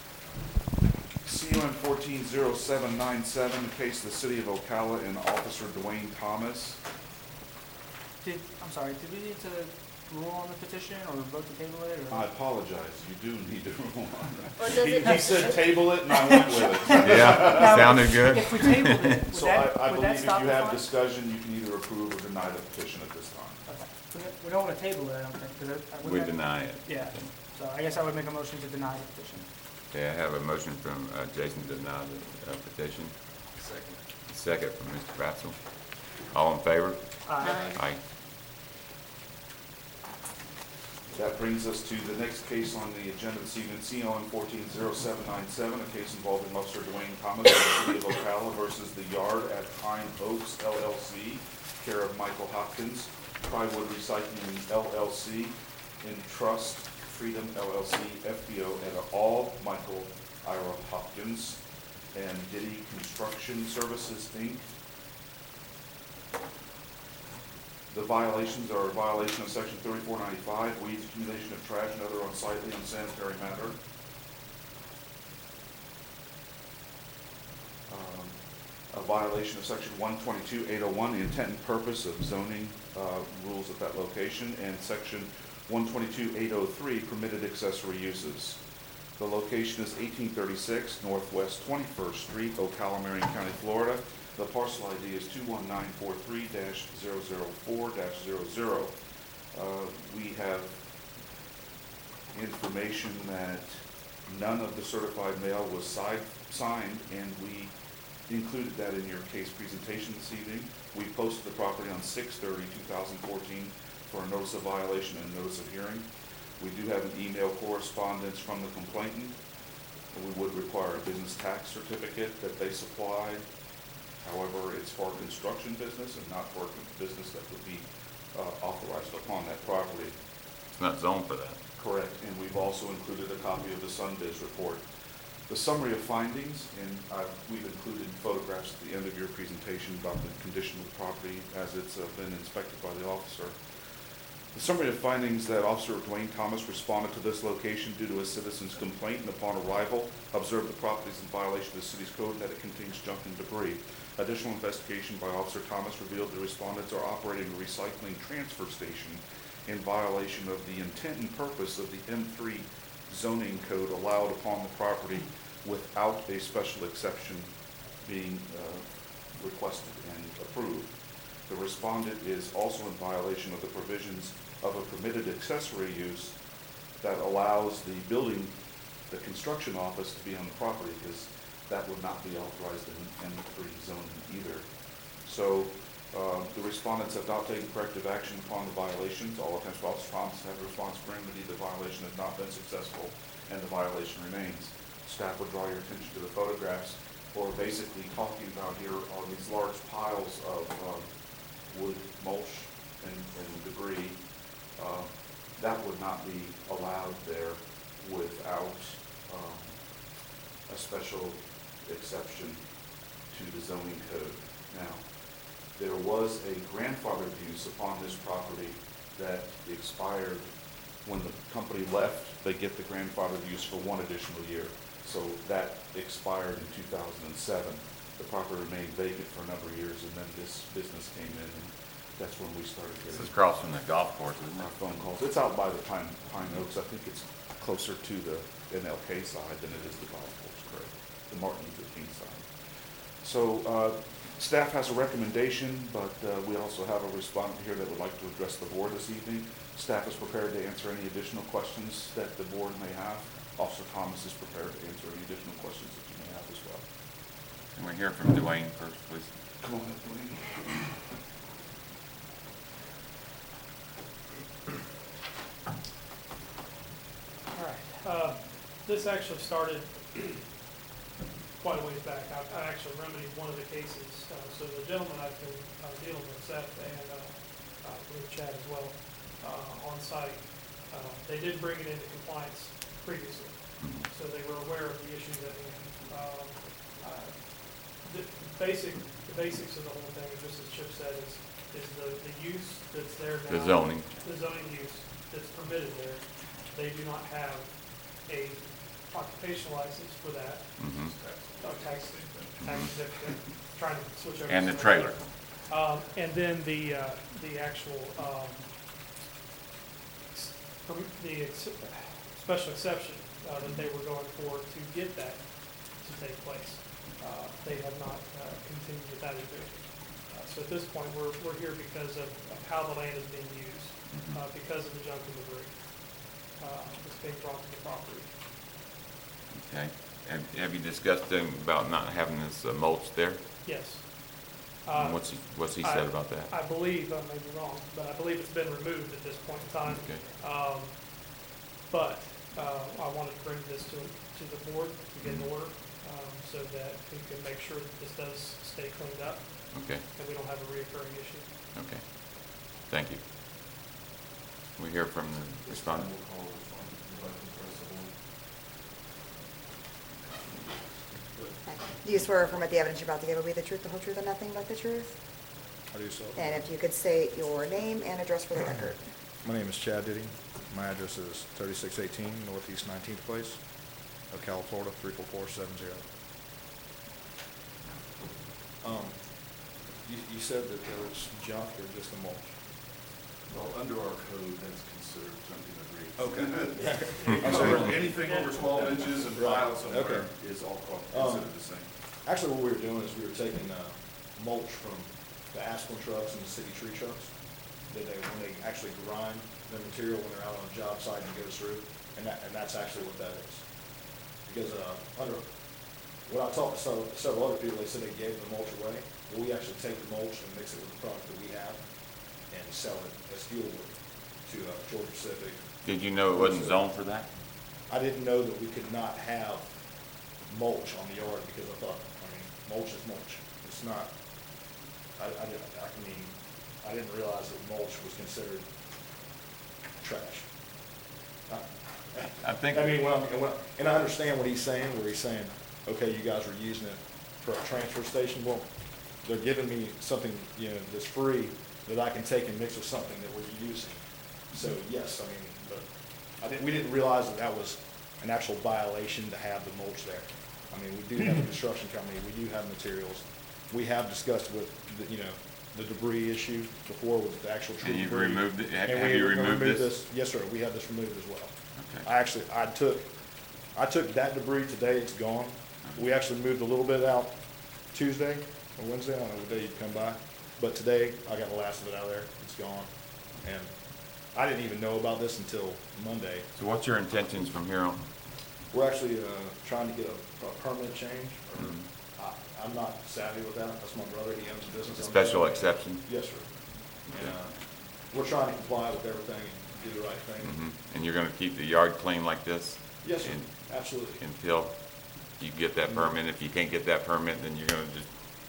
C U N fourteen zero seven nine seven, the case of the city of Ocala and Officer Dwayne Thomas. Did, I'm sorry, did we need to rule on the petition or vote to table it, or? I apologize, you do need to rule on Or that. does He, it- he said table it and I went with it. Yeah, Now, sounded good. If we tabled it, would So that, I, I would believe that if stop you the have fine? discussion, you can either approve or deny the petition at this time. Okay. We don't- We don't want to table it, I don't think, because it. I- We wouldn't that- deny it. Yeah, so I guess I would make a motion to deny the petition. Okay, I have a motion from uh, Jason to deny the uh, petition. Second. Second from Mister Ratzel. All in favor? Uh, Aye. That brings us to the next case on the agenda this evening, C O N fourteen zero seven nine seven, a case involving Officer Dwayne Thomas of the city of Ocala versus the Yard at Pine Oaks L L C, care of Michael Hopkins, Plywood Recycling L L C, in trust Freedom L L C, F B O, et al., Michael Ira Hopkins, and Diddy Construction Services, Incorporated. The violations are a violation of section thirty-four ninety-five, weeds, accumulation of trash, and other unsightly, unsanitary matter. Um, A violation of section one twenty-two eight oh one, the intent and purpose of zoning uh, rules at that location, and section one twenty-two eight oh three, permitted accessory uses. The location is eighteen thirty-six Northwest twenty-first Street, Ocala, Marion County, Florida. The parcel I D is two one nine four three dash zero zero four dash zero zero. Uh, we have information that none of the certified mail was si- signed, and we included that in your case presentation this evening. We posted the property on six thirty two thousand fourteen for a notice of violation and notice of hearing. We do have an email correspondence from the complainant. We would require a business tax certificate that they supplied. However, it's for construction business and not for business that would be uh, authorized upon that property. It's not zoned for that. Correct, and we've also included a copy of the Sunbiz report. The summary of findings, and uh, we've included photographs at the end of your presentation about the condition of the property as it's uh, been inspected by the officer. The summary of findings that Officer Dwayne Thomas responded to this location due to a citizen's complaint, and upon arrival observed the property is in violation of the city's code and that it contains junk and debris. Additional investigation by Officer Thomas revealed the respondents are operating a recycling transfer station in violation of the intent and purpose of the M three zoning code allowed upon the property without a special exception being uh, requested and approved. The respondent is also in violation of the provisions of a permitted accessory use that allows the building, the construction office to be on the property, because that would not be authorized in M three zoning either. So uh, the respondents have not taken corrective action upon the violations. All attempts by Officer Thomas to have a response for remedy. The violation has not been successful and the violation remains. Staff would draw your attention to the photographs. What we're basically talking about here are these large piles of um, wood mulch and, and debris. Uh, that would not be allowed there without um, a special exception to the zoning code. Now, there was a grandfathered use upon this property that expired when the company left. They get the grandfathered use for one additional year. So that expired in two thousand seven. The property remained vacant for a number of years, and then this business came in, and that's when we started This getting is across from the golf course, isn't our it? phone calls. It's out by the Pine, Pine Oaks. I think it's closer to the N L K side than it is the golf course, correct? The Martin Luther King side. So uh, staff has a recommendation, but uh, we also have a respondent here that would like to address the board this evening. Staff is prepared to answer any additional questions that the board may have. Officer Thomas is prepared to answer any additional questions that you may have as well. Can we hear from Dwayne first, please? Come on, Dwayne. All right. Uh, This actually started quite a ways back. I I actually remedied one of the cases. Uh, So the gentleman I've been uh, dealing with, Seth, and uh, uh, with Chad as well, uh, on site, uh, they did bring it into compliance previously. So they were aware of the issues at hand. Um, uh, The basic, the basics of the whole thing, just as Chip said, is, is the, the use that's there now. The zoning. The zoning use that's permitted there. They do not have a occupational license for that. Mhm. Uh, tax, tax certificate, trying to switch over. And to the something trailer. different. Um, and then the, uh, the actual, um, s- perm- the ex- special exception, uh, that they were going for to get that to take place. Uh, they have not, uh, continued with that either. Uh, so at this point, we're, we're here because of, of how the land is being used, uh, because of the junk and debris, uh, that's being brought to the property. Okay. Have, have you discussed them about not having this uh, mulch there? Yes. And Uh, what's he, what's he said I- about that? I believe, I may be wrong, but I believe it's been removed at this point in time. Okay. Um, but, uh, I wanted to bring this to, to the board to get an order, um, so that we can make sure that this does stay cleaned up Okay, and we don't have a reoccurring issue. okay. Thank you. We hear from the respondent. We'll call the respondent. Do you swear or affirm that the evidence you're about to give will be the truth, the whole truth, and nothing but the truth? I do so. And if you could state your name and address for the record. My name is Chad Diddy. My address is thirty-six eighteen Northeast nineteenth Place, Ocala, Florida, three four four seven zero. Um, you, you said that there was junk or just a mulch? Well, under our code, that's considered something that reads. Okay. I'm sorry, anything over twelve inches and piled somewhere Okay. is all called- Um, considered the same. Actually, what we were doing is we were taking uh, mulch from the Aspen trucks and the city tree trucks. That they, when they actually grind the material when they're out on a job site and it goes through, and that, and that's actually what that is. Because, uh, under, when I talked to several, several other people, they said they gave the mulch away. Well, we actually take the mulch and mix it with the product that we have and sell it as fuel wood to uh, Georgia Pacific. Did you know it wasn't zoned for that? I didn't know that we could not have mulch on the yard because I thought, I mean, mulch is mulch. It's not, I, I didn't, I mean, I didn't realize that mulch was considered trash. I- I think. I mean, well, and when- and I understand what he's saying, where he's saying, okay, you guys are using it for a transfer station. Well, they're giving me something, you know, that's free that I can take and mix with something that we're using. So, yes, I mean, but I didn't, we didn't realize that that was an actual violation to have the mulch there. I mean, we do have a construction company, we do have materials. We have discussed with, the, you know, the debris issue before with the actual tree And you've debris. removed it? Have- And have we you removed this? Yes, sir, we have this removed as well. Okay. I actually, I took, I took that debris today, it's gone. We actually moved a little bit out Tuesday or Wednesday, I don't know what day you'd come by. But today, I got the last of it out of there, it's gone. And I didn't even know about this until Monday. So what's your intentions from here on? We're actually, uh, trying to get a, a permit change, or, Mhm. I, I'm not savvy with that, that's my brother, he owns a business. A on special that. exception? Yes, sir. And, uh, we're trying to comply with everything and do the right thing. Mhm. And you're gonna keep the yard clean like this? Yes, sir, And- absolutely. Until you get that permit. If you can't get that permit, then you're gonna just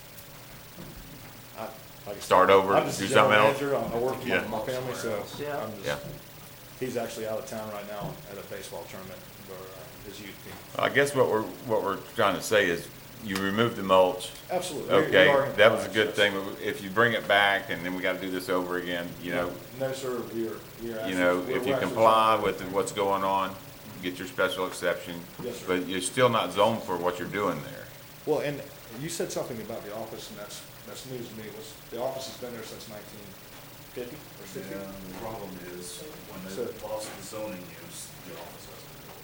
I- like I said, start over, I'm just do a general something else? manager. I I work with my- Yeah. my family, so Yeah. I'm Yeah. just, he's actually out of town right now at a baseball tournament for uh, his youth team. I guess what we're, what we're trying to say is you removed the mulch. Absolutely. We- we Okay, are in that was a compliance, good yes. thing. If you bring it back and then we gotta do this over again, you know, No, sir, we are, we are actually. you know, we're- if we're you actually comply trying- with what's going on, get your special exception. Yes, sir. But you're still not zoned for what you're doing there. Well, and you said something about the office, and that's, that's news to me, was, the office has been there since nineteen fifty or sixty? Yeah, and the problem is, when So- they lost the zoning use, the office has to go.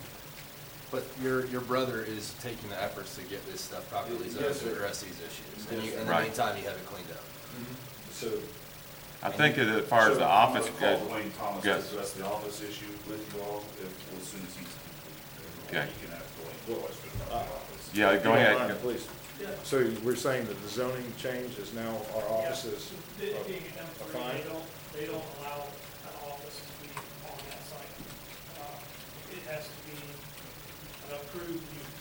But your, your brother is taking the efforts to get this stuff properly zoned Yes, to sir. address these issues. And Yes, you, sir. in the Right. meantime, you have it cleaned up. So, I think that as far as the office I'm gonna goes, call Dwayne Thomas to yes. address the office issue with you all, if, as soon as he's complete. Okay. You can ask Dwayne questions about the office. yeah, if go you don't ahead. mind, Please. So we're saying that the zoning change is now our office is They, a they, them a three, fine? they don't, they don't allow an office to be on that site. Uh, It has to be an approved use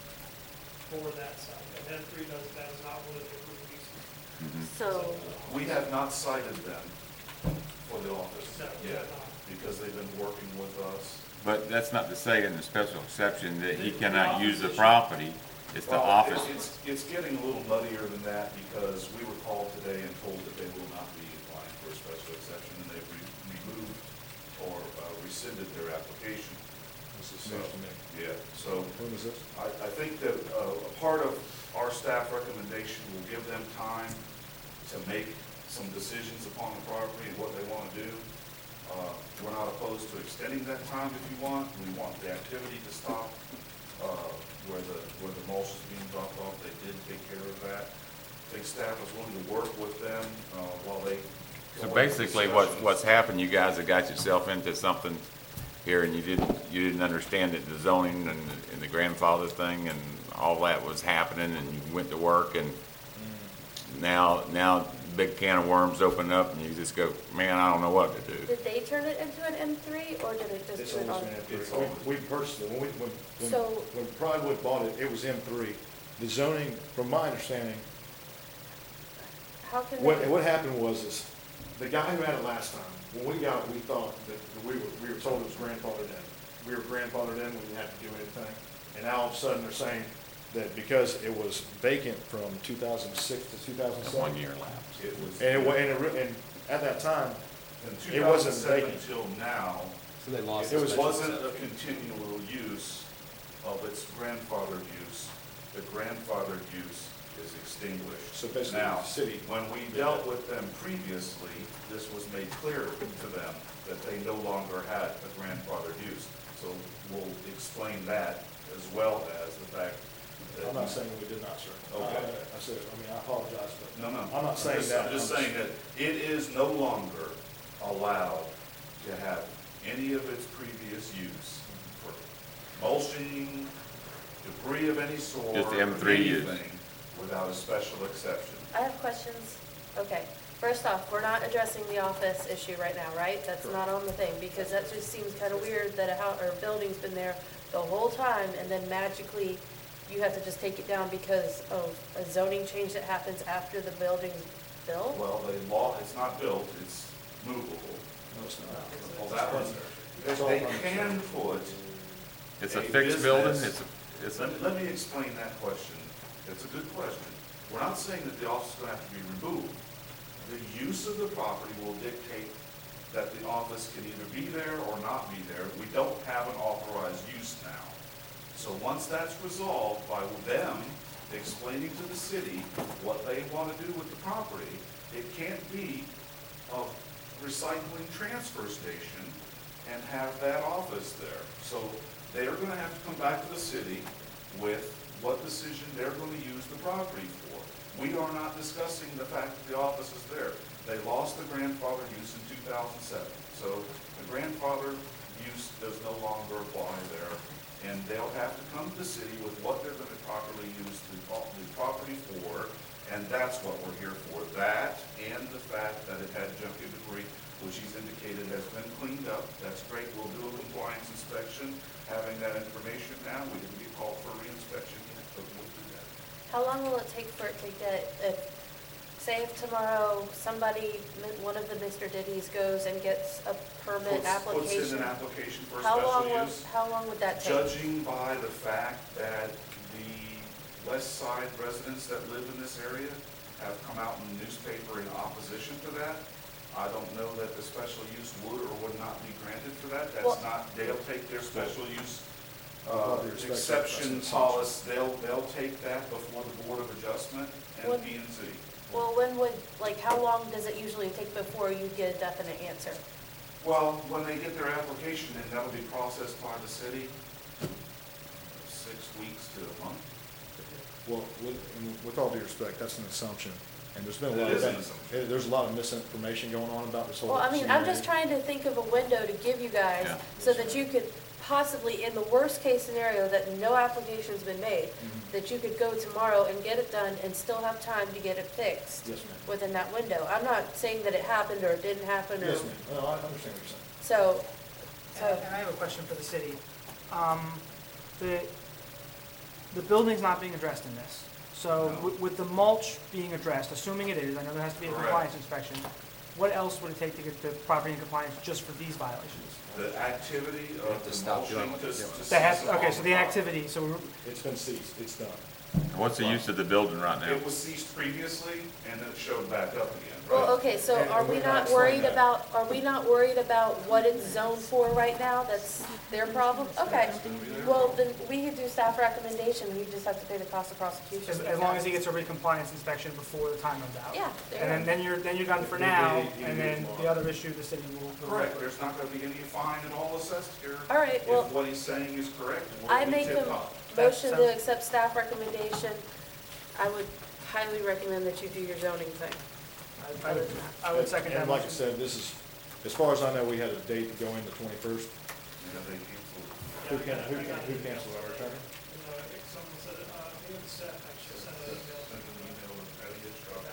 for that site. And M three does, that is not one of the approved uses. Mhm. So, We have not cited them for the office No, we yet, have not. because they've been working with us. But that's not to say in the special exception that he cannot use the property. It's the Well, office. It's, it's getting a little muddier than that, because we were called today and told that they will not be applying for a special exception, and they've re- removed or uh, rescinded their application. This is So, news to me. yeah, so When was this? I, I think that uh, a part of our staff recommendation will give them time to make some decisions upon the property and what they want to do. Uh, We're not opposed to extending that time if you want. We want the activity to stop uh, where the, where the mulch is being dropped off. They did take care of that. I think staff was willing to work with them uh, while they. So go into basically, what, discussions. what's happened, you guys have got yourself into something here and you didn't, you didn't understand that the zoning and, the- and the grandfather thing and all that was happening and you went to work and now, now big can of worms open up and you just go, man, I don't know what to do. did they turn it into an M three, or did it just It's do it always on? been M three. It's We, always- we purchased it, when we, when, when, So- when Prywood bought it, it was M three. The zoning, from my understanding, How can what, they? what happened was is, the guy who had it last time, when we got it, we thought that we were, we were told it was grandfathered in. We were grandfathered in, we didn't have to do anything. And now all of a sudden they're saying that because it was vacant from two thousand six to two thousand A seven. one-year lapse. It was, And it, wa- and it, re- and at that time, in it two wasn't thousand seven vacant. until now, So they lost. It the was- special wasn't a exception. continual use of its grandfathered use. The grandfathered use is extinguished. So basically, Now, the city. when we dealt with them previously, this was made clear to them that they no longer had a grandfathered use. So we'll explain that as well as the fact that. I'm not saying we did not, sir. Okay. I, I said, I mean, I apologize, but. No, no. I'm not saying just- that. I'm just I'm saying that it is no longer allowed to have any of its previous use for mulching, debris of any sort. Just the M three use. anything, Without a special exception. I have questions. Okay, first off, we're not addressing the office issue right now, right? That's not on the thing, because that just seems kind of weird that a house, or a building's been there the whole time, and then magically you have to just take it down because of a zoning change that happens after the building's built? Well, they law, it's not built, it's movable. No, it's not. Well, that was, It's all they done. can put. It's a a fixed building, business- it's a, it's Let a, me, let me explain that question. It's a good question. We're not saying that the office is gonna have to be removed. The use of the property will dictate that the office can either be there or not be there. We don't have an authorized use now. So once that's resolved by them explaining to the city what they wanna do with the property, it can't be a recycling transfer station and have that office there. So they're gonna have to come back to the city with what decision they're gonna use the property for. We are not discussing the fact that the office is there. They lost the grandfather use in two thousand seven. So the grandfather use does no longer apply there. And they'll have to come to the city with what they're gonna properly use the, the property for. And that's what we're here for. That and the fact that it had junky debris, which he's indicated has been cleaned up. That's great. We'll do a compliance inspection. Having that information now, we didn't get called for a reinspection yet, but we'll do that. How long will it take for it to get, if, say if tomorrow somebody, one of the Mister Diddy's goes and gets a permit Puts- Puts in application? an application for a How long special will, use. how long would that take? Judging by the fact that the west side residents that live in this area have come out in the newspaper in opposition to that, I don't know that the special use would or would not be granted for that. That's Well- not, they'll take their special use With uh, all due respect, that's an exception assumption. policy, they'll, they'll take that before the Board of Adjustment and Well- P and Z. Well, when would, like, how long does it usually take before you get a definite answer? Well, when they get their application in, that'll be processed by the city, six weeks to a month. Well, with, and with all due respect, that's an assumption, and there's been a It lot of, is an that- assumption. eh, there's a lot of misinformation going on about this whole. Well, I mean, I'm just scenario. trying to think of a window to give you guys Yeah. so that you could possibly, in the worst case scenario, that no application's been made, Mhm. that you could go tomorrow and get it done and still have time to get it fixed Yes, ma'am. within that window. I'm not saying that it happened or it didn't happen or, Yes, ma'am. No, I understand what you're saying. so, And so, and I have a question for the city. Um, The, the building's not being addressed in this. So No. with- with the mulch being addressed, assuming it is, I know there has to be a Correct. compliance inspection, what else would it take to get the property in compliance just for these violations? The activity have of to the stop doing mulching what to, they're to doing. They have, cease okay, upon so the the property. activity, so we're, It's been seized, it's done. what's the use of the building right now? It was ceased previously, and then it showed back up again, well, right? okay, so And- are and we we're gonna not explain worried that. about, are we not worried about what it's zoned for right now? That's their problem? Okay. Well, then we could do staff recommendation, we just have to pay the cost of prosecution. as, as long as he gets a re-compliance inspection before the time runs out. Yeah, there And you then, go. then you're, then you're done for He- he- now, he- he and will then tomorrow. the other issue, the city will. will- Correct, there's not gonna be any fine at all assessed here. All right, well, If what he's saying is correct, we'll I be make tipped a off. motion to sounds- accept staff recommendation. I would highly recommend that you do your zoning thing. I- I would, I would second that And like I motion. said, this is, as far as I know, we had a date to go in the twenty-first. Yeah, they canceled. Who can, who can, who canceled our attorney? Uh, I think someone said, it, uh, I think it's Seth, actually sent an email. Sent an email with Patty Hitchcock.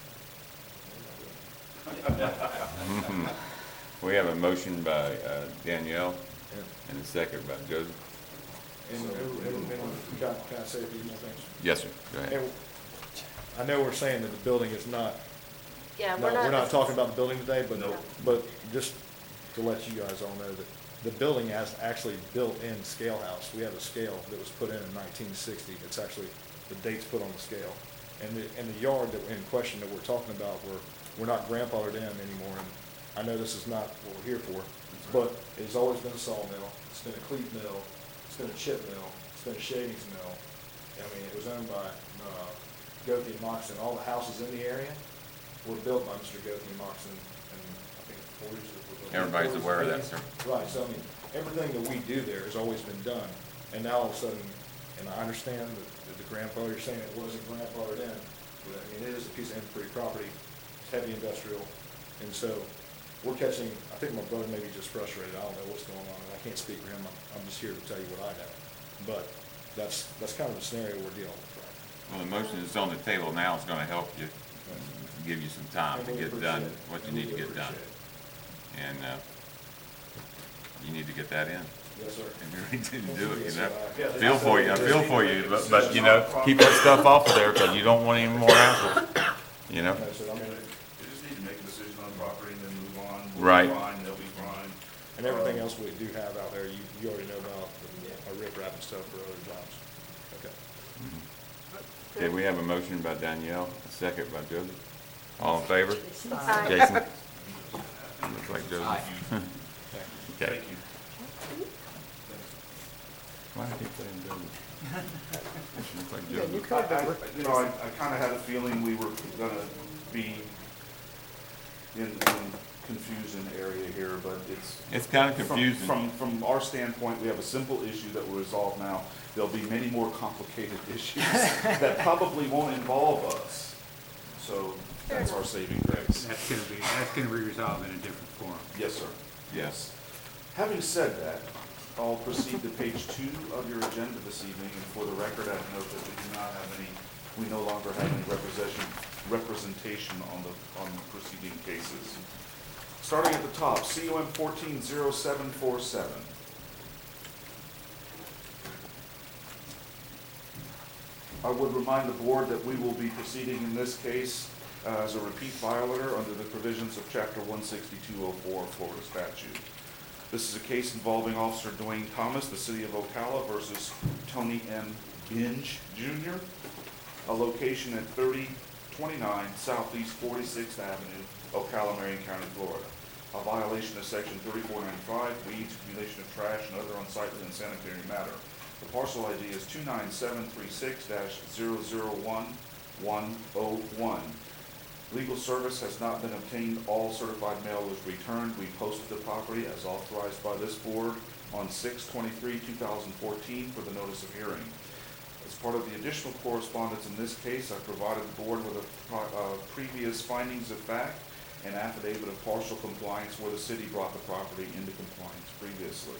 We have a motion by uh, Danielle and a second by Joseph. And, and, and, and can can I say a few more things? Yes, sir, go ahead. And I know we're saying that the building is not, Yeah, not- we're not. we're not talking about the building today, but, No. but just to let you guys all know that the building has actually built-in scale house. We have a scale that was put in in nineteen sixty. It's actually, the date's put on the scale. And the, and the yard that in question that we're talking about, we're, we're not grandfathered in anymore. And I know this is not what we're here for, but it's always been a sawmill, it's been a cleat mill, it's been a chip mill, it's been a shavings mill. I mean, it was owned by, uh, Goethe and Moxon. All the houses in the area were built by Mister Goethe and Moxon in, I think, the forties. Everybody's aware of that, sir. Right, so I mean, everything that we do there has always been done, and now all of a sudden, and I understand that that the grandfather, you're saying it wasn't grandfathered in, but I mean, it is a piece of infantry property, it's heavy industrial, and so we're catching, I think my brother may be just frustrated, I don't know what's going on, and I can't speak for him, I'm, I'm just here to tell you what I know. But that's, that's kind of the scenario we're dealing with, right? Well, the motion that's on the table now is gonna help you, give you some time to And we get done appreciate it. what you And we need to do get done. appreciate it. And, uh, you need to get that in. Yes, sir. And you need to do it, Yes, you know? sir. I- Feel for you, I feel for you, but, but, you know, keep that stuff off of there, because you don't want any more hassle, you know? No, sir, I mean, We just need to make a decision on the property and then move on. We'll Right. be fine, they'll be fine. and everything else we do have out there, you, you already know about, our rip wrap and stuff for other jobs. Okay. Okay, we have a motion by Danielle, a second by Joseph. All in favor? Aye. Jason? Looks like Joseph. Okay. Thank you. Why do I keep saying Joseph? Looks like Yeah, you Joseph. could, I, but I- you know, I, I kinda had a feeling we were gonna be in, in confusion area here, but it's. It's kind of from- confusing. From, from our standpoint, we have a simple issue that will resolve now. There'll be many more complicated issues that probably won't involve us. So that's our saving grace. That's gonna be, that's gonna be resolved in a different forum. Yes, sir. Yes. Having said that, I'll proceed to page two of your agenda this evening, and for the record, I'd note that we do not have any, we no longer have any representation, representation on the, on the preceding cases. Starting at the top, C O M fourteen oh seven four seven. I would remind the board that we will be proceeding in this case uh, as a repeat violator under the provisions of Chapter one sixty-two oh four Florida statute. This is a case involving Officer Dwayne Thomas, the city of Ocala, versus Tony M. Binge Junior, a location at thirty twenty-nine Southeast forty-sixth Avenue, Ocala, Marion County, Florida. A violation of Section thirty-four ninety-five, weeds, accumulation of trash, and other unsightly and sanitary matter. The parcel I D is two nine seven three six dash zero zero one one oh one. Legal service has not been obtained. All certified mail was returned. We posted the property as authorized by this board on six twenty-three two thousand fourteen for the notice of hearing. As part of the additional correspondence in this case, I provided the board with a pro- uh, previous findings of fact and affidavit of partial compliance where the city brought the property into compliance previously.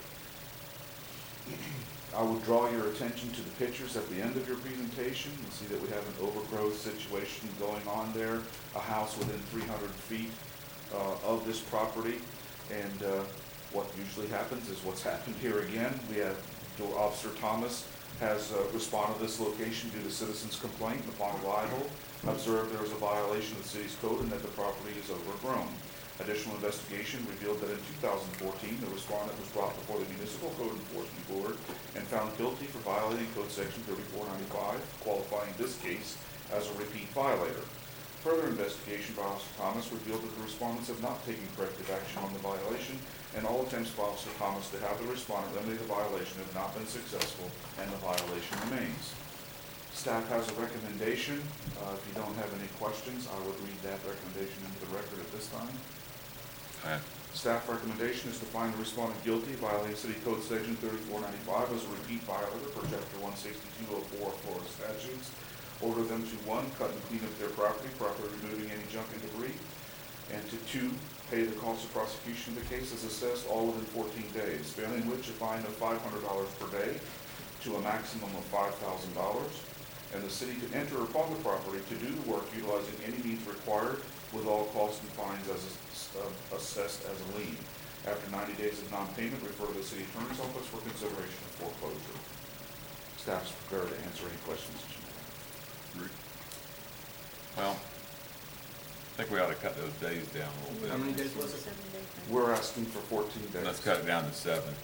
I would draw your attention to the pictures at the end of your presentation. You see that we have an overgrowth situation going on there, a house within three hundred feet uh, of this property. And uh, what usually happens is what's happened here again. We have Officer Thomas has uh, responded to this location due to citizens' complaint, and upon arrival, observed there was a violation of the city's code and that the property is overgrown. Additional investigation revealed that in two thousand fourteen, the respondent was brought before the Municipal Code Enforcement Board and found guilty for violating Code Section thirty-four ninety-five, qualifying this case as a repeat violator. Further investigation by Officer Thomas revealed that the respondents have not taken corrective action on the violation, and all attempts by Officer Thomas to have the respondent remedy the violation have not been successful, and the violation remains. Staff has a recommendation. Uh, if you don't have any questions, I would read that recommendation into the record at this time. Uh, Staff recommendation is to find the respondent guilty of violating City Code Section thirty-four ninety-five as a repeat violator per Chapter one sixty-two oh four Florida statutes. Order them to, one, cut and clean up their property, properly removing any junk and debris, and to, two, pay the cost of prosecution of the case as assessed, all within fourteen days, failing which a fine of five hundred dollars per day to a maximum of five thousand dollars, and the city to enter upon the property to do the work utilizing any means required with all costs and fines as uh, assessed as a lien. After ninety days of non-payment, refer to the city attorney's office for consideration of foreclosure. Staff is prepared to answer any questions that you may have. Well, think we ought to cut those days down a little bit. How many days was it? We're asking for fourteen days. Let's cut it down to seven.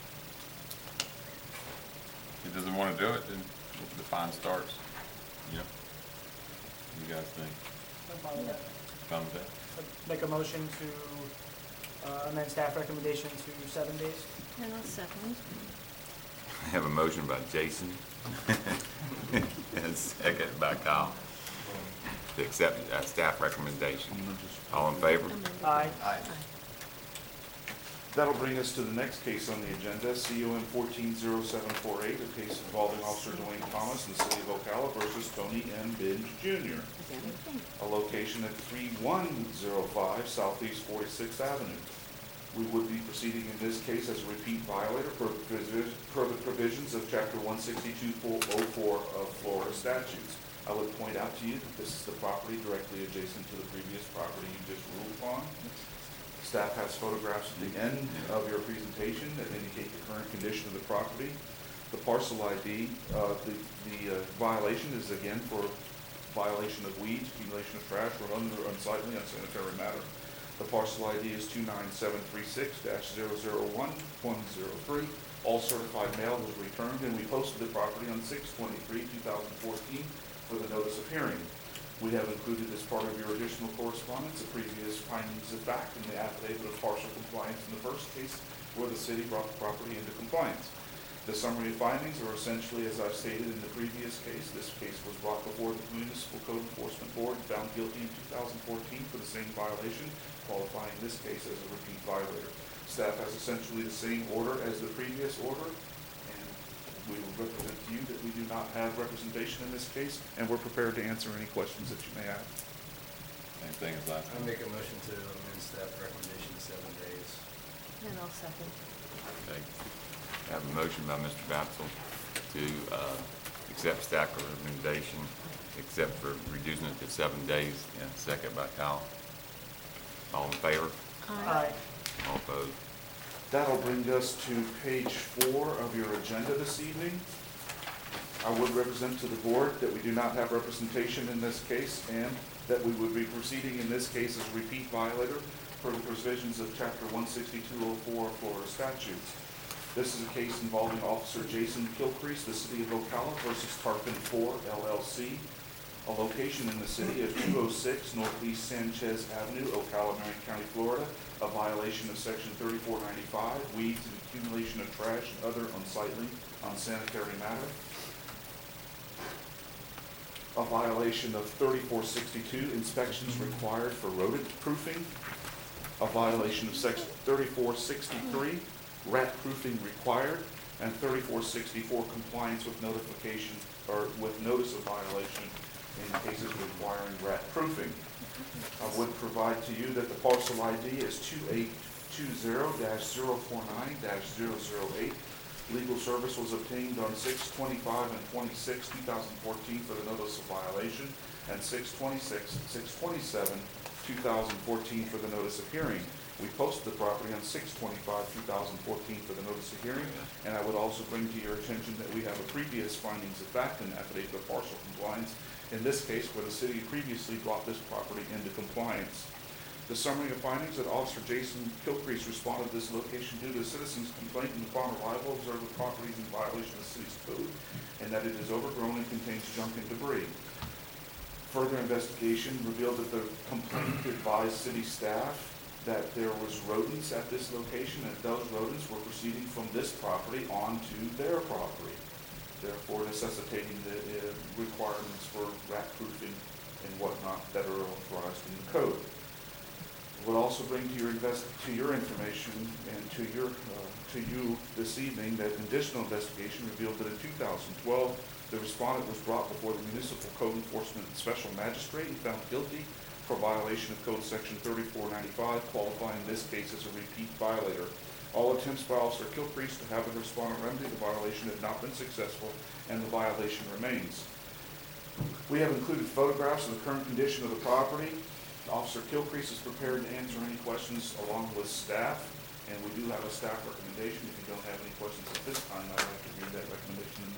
If he doesn't want to do it, then the fine starts, you know? What do you guys think? Fine with that? Make a motion to uh, amend staff recommendation to seven days. And I'll second. I have a motion by Jason and a second by Kyle to accept uh, staff recommendation. All in favor? Aye. Aye. That'll bring us to the next case on the agenda, C O M fourteen zero seven four eight, a case involving Officer Dwayne Thomas in the city of Ocala versus Tony M. Binge Junior A location at three one zero five Southeast forty-sixth Avenue. We would be proceeding in this case as a repeat violator per the provis- per the provisions of Chapter one sixty-two oh four of Florida statutes. I would point out to you that this is the property directly adjacent to the previous property you just ruled upon. Staff has photographs at the end of your presentation that indicate the current condition of the property. The parcel I D, uh, the, the uh, violation is again for violation of weeds, accumulation of trash, or other unsightly, unsanitary matter. The parcel I D is two nine seven three six dash zero zero one one zero three. All certified mail was returned, and we posted the property on six twenty-three two thousand fourteen for the notice of hearing. We have included as part of your additional correspondence the previous findings of fact and the affidavit of partial compliance in the first case where the city brought the property into compliance. The summary of findings are essentially as I've stated in the previous case. This case was brought before the Municipal Code Enforcement Board and found guilty in two thousand fourteen for the same violation, qualifying this case as a repeat violator. Staff has essentially the same order as the previous order, and we will represent to you that we do not have representation in this case, and we're prepared to answer any questions that you may have. Same thing as last I time. make a motion to amend staff recommendation to seven days. And I'll second. Okay. I have a motion by Mister Batzel to uh, accept staff recommendation, except for reducing it to seven days, and second by Kyle. All in favor? Aye. All opposed? That'll bring us to page four of your agenda this evening. I would represent to the board that we do not have representation in this case, and that we would be proceeding in this case as a repeat violator per the provisions of Chapter one sixty-two oh four Florida statutes. This is a case involving Officer Jason Kilcrease, the city of Ocala versus Tarpon four L L C, a location in the city of two oh six Northeast Sanchez Avenue, Ocala, Marion County, Florida, a violation of Section thirty-four ninety-five, weeds and accumulation of trash and other unsightly, unsanitary matter. A violation of thirty-four sixty-two, inspections required for rodent proofing. A violation of Section thirty-four sixty-three, rat proofing required, and thirty-four sixty-four, compliance with notification or with notice of violation in cases requiring rat proofing. I would provide to you that the parcel I D is two eight two zero dash zero four nine dash zero zero eight. Legal service was obtained on six twenty-five and twenty-six, two thousand fourteen for the notice of violation, and six twenty-six, six twenty-seven, two thousand fourteen for the notice of hearing. We posted the property on six twenty-five, two thousand fourteen for the notice of hearing, and I would also bring to your attention that we have a previous findings of fact and affidavit of partial compliance, in this case where the city previously brought this property into compliance. The summary of findings that Officer Jason Kilcrease responded to this location due to a citizen's complaint and upon arrival observed the property is in violation of the city's code and that it is overgrown and contains junk and debris. Further investigation revealed that the complainant advised city staff that there was rodents at this location and those rodents were proceeding from this property onto their property, therefore necessitating the uh, requirements for rat proofing and whatnot that are authorized in the code. Would also bring to your invest to your information and to your uh, to you this evening that additional investigation revealed that in two thousand twelve the respondent was brought before the Municipal Code Enforcement Special Magistrate and found guilty for violation of Code Section thirty-four ninety-five, qualifying this case as a repeat violator. All attempts by Officer Kilcrease to have the respondent remedy the violation had not been successful, and the violation remains. We have included photographs of the current condition of the property. Officer Kilcrease is prepared to answer any questions along with staff, and we do have a staff recommendation. If you don't have any questions at this time, I'd like to read that recommendation into the I have record.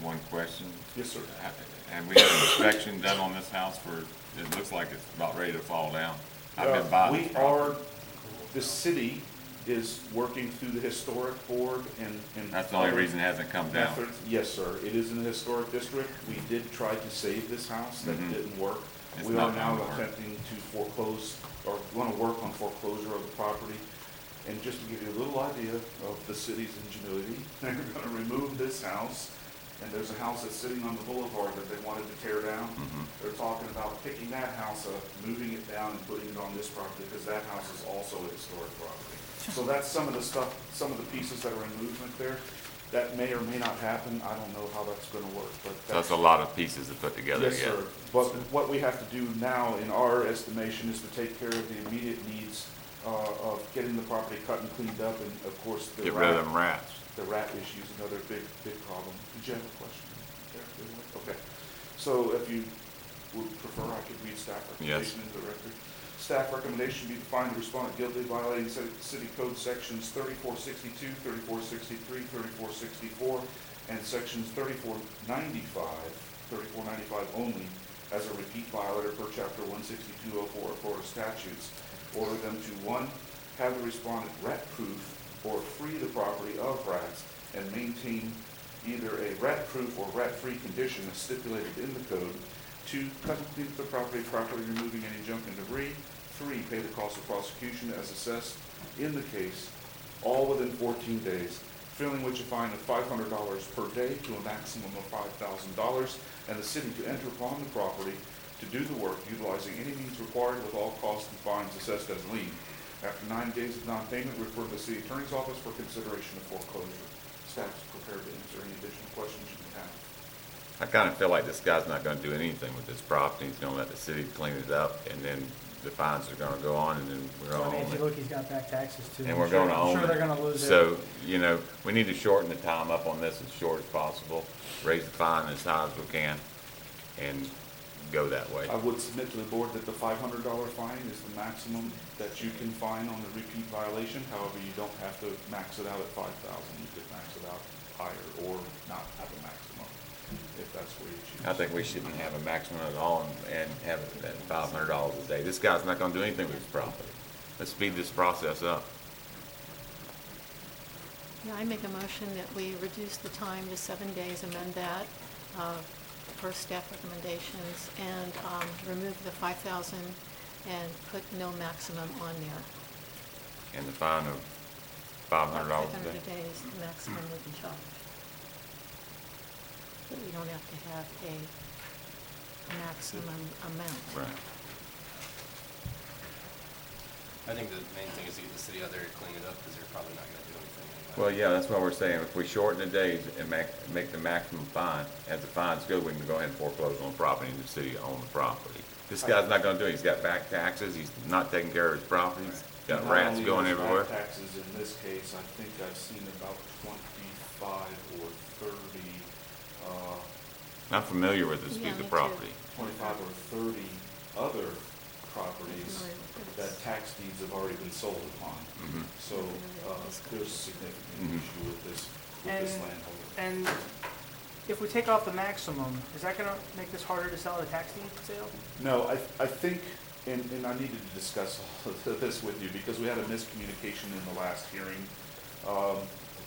one question. Yes, sir. Ha- And we had an inspection done on this house for, it looks like it's about ready to fall down. I've been Uh, by We this property. are, the city is working through the historic board and, and. That's the only other reason it hasn't come down. methods. Yes, sir. It is in the historic district. We did try to save this house. That Mhm. didn't work. It's We are not now gonna work. attempting to foreclose, or want to work on foreclosure of the property. And just to give you a little idea of the city's ingenuity, they're going to remove this house, and there's a house that's sitting on the boulevard that they wanted to tear down. Mhm. They're talking about picking that house up, moving it down and putting it on this property, because that house is also a historic property. So that's some of the stuff, some of the pieces that are in movement there. That may or may not happen. I don't know how that's gonna work, but So that's. that's a lot of pieces to put together Yes, again. sir. But what we have to do now, in our estimation, is to take care of the immediate needs uh, of getting the property cut and cleaned up, and of course, the Get rid of rat, them rats. the rat issue is another big, big problem. Did you have a question there? Okay. So if you would prefer, I could read staff recommendation into the record. Staff recommendation be to find the respondent guilty of violating city city code sections thirty-four sixty-two, thirty-four sixty-three, thirty-four sixty-four, and sections thirty-four ninety-five, thirty-four ninety-five only, as a repeat violator per chapter one sixty-two oh four of Florida statutes. Order them to, one, have the respondent rat-proof or free the property of rats and maintain either a rat-proof or rat-free condition as stipulated in the code. Two, cut and clean the property, properly removing any junk and debris. Three, pay the cost of prosecution as assessed in the case, all within fourteen days, filling which a fine of five hundred dollars per day to a maximum of five thousand dollars, and the city to enter upon the property to do the work utilizing any means required with all costs and fines assessed as lien. After nine days of non-payment, refer to the city attorney's office for consideration of foreclosure. Staff is prepared to answer any additional questions you may have. I kind of feel like this guy's not gonna do anything with this property. He's gonna let the city clean it up, and then the fines are gonna go on, and then we're So, I gonna mean, own if you it. look, he's got back taxes too. And I'm we're sure- gonna I'm own sure they're it. gonna lose it. So, you know, we need to shorten the time up on this as short as possible, raise the fine as high as we can, and go that way. I would submit to the board that the five hundred dollar fine is the maximum that you can fine on the repeat violation. However, you don't have to max it out at five thousand. You could max it out higher or not have a maximum, if that's where you choose. I think we shouldn't have a maximum at all and, and have it at five hundred dollars a day. This guy's not gonna do anything with his property. Let's speed this process up. Yeah, I make a motion that we reduce the time to seven days, amend that uh, per staff recommendations, and um, remove the five thousand and put no maximum on there. And the fine of five hundred dollars five a hundred day. a day is the maximum we can charge. But we don't have to have a maximum amount. Right. I think the main thing is to get the city out there to clean it up, because they're probably not gonna do anything anyway. Well, yeah, that's what we're saying. If we shorten the days and make, make the maximum fine, as the fines go, we can go ahead and foreclose on the property and the city own the property. This guy's not gonna do it. He's got back taxes. He's not taking care of his property. He's got Not rats only going is back everywhere. taxes in this case, I think I've seen about twenty-five or thirty, uh, I'm familiar with this Yeah, piece me of too. property. twenty-five or thirty other properties Familiar with that this. tax deeds have already been sold upon. Mhm. So, uh, there's a significant Mhm. issue with this, with this And- landholder. And if we take off the maximum, is that gonna make this harder to sell at a tax deed sale? No, I, I think, and, and I needed to discuss all of this with you, because we had a miscommunication in the last hearing. Um,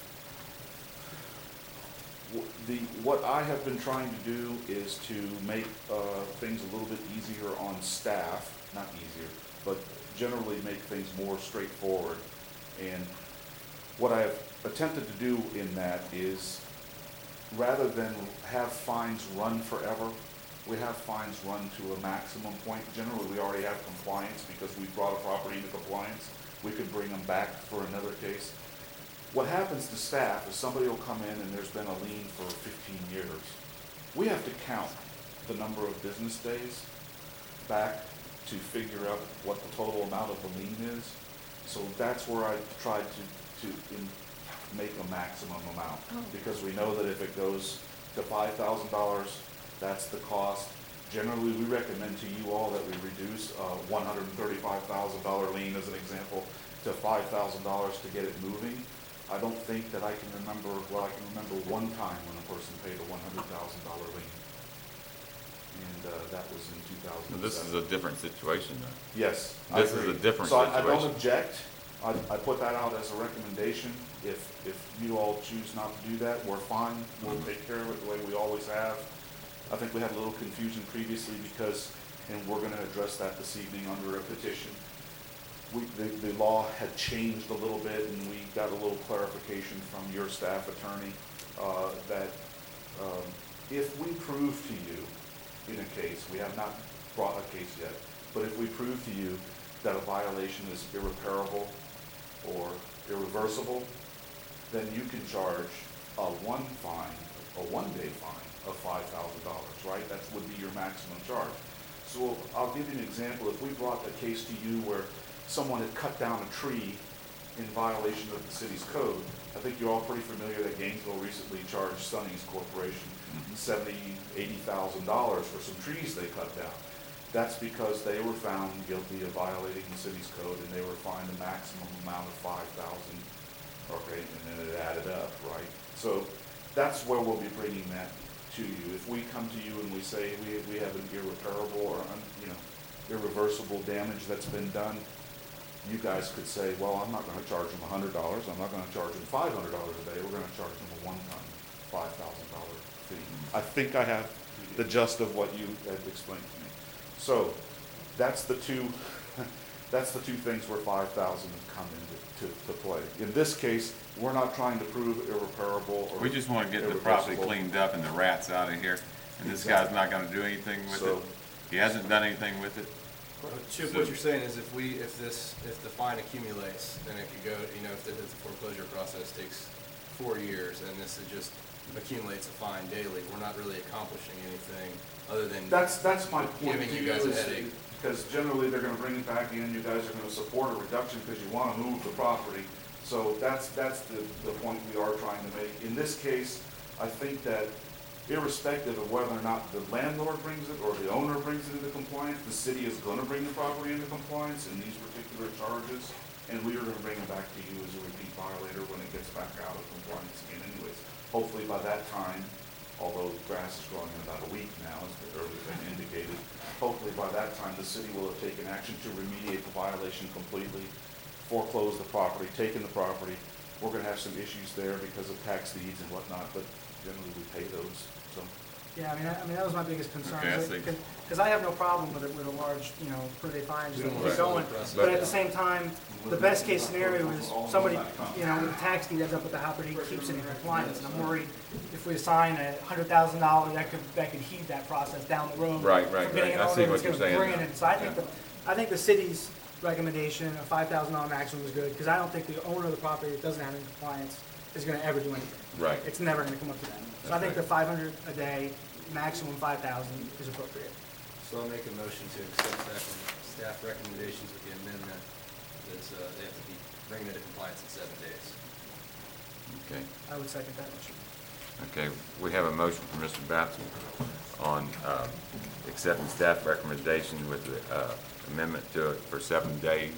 w- The, what I have been trying to do is to make, uh, things a little bit easier on staff, not easier, but generally make things more straightforward. And what I have attempted to do in that is, rather than have fines run forever, we have fines run to a maximum point. Generally, we already have compliance because we brought a property into compliance. We could bring them back for another case. What happens to staff is somebody will come in and there's been a lien for fifteen years. We have to count the number of business days back to figure out what the total amount of the lien is. So that's where I tried to, to in- make a maximum amount. Oh. Because we know that if it goes to five thousand dollars, that's the cost. Generally, we recommend to you all that we reduce a one hundred thirty-five thousand dollar lien, as an example, to five thousand dollars to get it moving. I don't think that I can remember, well, I can remember one time when a person paid a one hundred thousand dollar lien. And uh, that was in two thousand seven. This is a different situation, though. Yes, I This is agree. a different So I- I don't situation. object. I, I put that out as a recommendation. If, if you all choose not to do that, we're fine. We'll take care of it the way we always have. I think we had a little confusion previously because, and we're gonna address that this evening under a petition. We, the, the law had changed a little bit and we got a little clarification from your staff attorney, uh, that, um, if we prove to you in a case, we have not brought a case yet, but if we prove to you that a violation is irreparable or irreversible, then you can charge a one fine, a one-day fine of five thousand dollars, right? That would be your maximum charge. So I'll give you an example. If we brought a case to you where someone had cut down a tree in violation of the city's code, I think you're all pretty familiar that Gainesville recently charged Sonny's Corporation seventy, eighty thousand dollars for some trees they cut down. That's because they were found guilty of violating the city's code and they were fined a maximum amount of five thousand, okay, and then it added up, right? So that's where we'll be bringing that to you. If we come to you and we say we, we have an irreparable or, un, you know, irreversible damage that's been done, you guys could say, well, I'm not gonna charge them a hundred dollars, I'm not gonna charge them five hundred dollars a day, we're gonna charge them a one-time five thousand dollar fee. I think I have the gist of what you had explained to me. So, that's the two, that's the two things where five thousand has come into to, to play. In this case, we're not trying to prove irreparable or We just want to get the property irreversible. cleaned up and the rats out of here, and this guy's not gonna do anything with it. So- He hasn't done anything with it. Chip, what you're saying is if we, if this, if the fine accumulates, then it could go, you know, if the, if the foreclosure process takes four years and this is just accumulates a fine daily, we're not really accomplishing anything other than That's, that's my point giving to you you guys a is, headache. because generally they're gonna bring it back in, you guys are gonna support a reduction because you wanna move the property. So that's, that's the, the point we are trying to make. In this case, I think that irrespective of whether or not the landlord brings it or the owner brings it into compliance, the city is gonna bring the property into compliance in these particular charges, and we are gonna bring it back to you as a repeat violator when it gets back out of compliance again anyways. Hopefully by that time, although the grass is growing in about a week now, as the earlier been indicated, hopefully by that time, the city will have taken action to remediate the violation completely, foreclose the property, taken the property. We're gonna have some issues there because of tax deeds and whatnot, but generally we pay those, so. Yeah, I mean, I I mean, that was my biggest concern. Okay, I see. Because I have no problem with it, with a large, you know, per day fine, just We don't keep want going. to process But at that. the same time, the best case scenario is somebody, you know, with a tax deed ends up with the property, keeps it in compliance. And I'm worried if we assign a hundred thousand dollars, that could, that could heat that process down the road. Right, right, from getting right. an I see owner what that's you're gonna saying bring it now. in. So I think the, I think the city's recommendation of five thousand dollar maximum is good, because I don't think the owner of the property that doesn't have it in compliance is gonna ever do anything. Right. It's never gonna come up to that. So I think the five hundred a day, maximum five thousand is appropriate. So I'll make a motion to accept staff, staff recommendations with the amendment that's, uh, they have to be bringing it to compliance in seven days. Okay. I would second that motion. Okay, we have a motion from Mister Batson on um, accepting staff recommendation with the uh, amendment to it for seven days.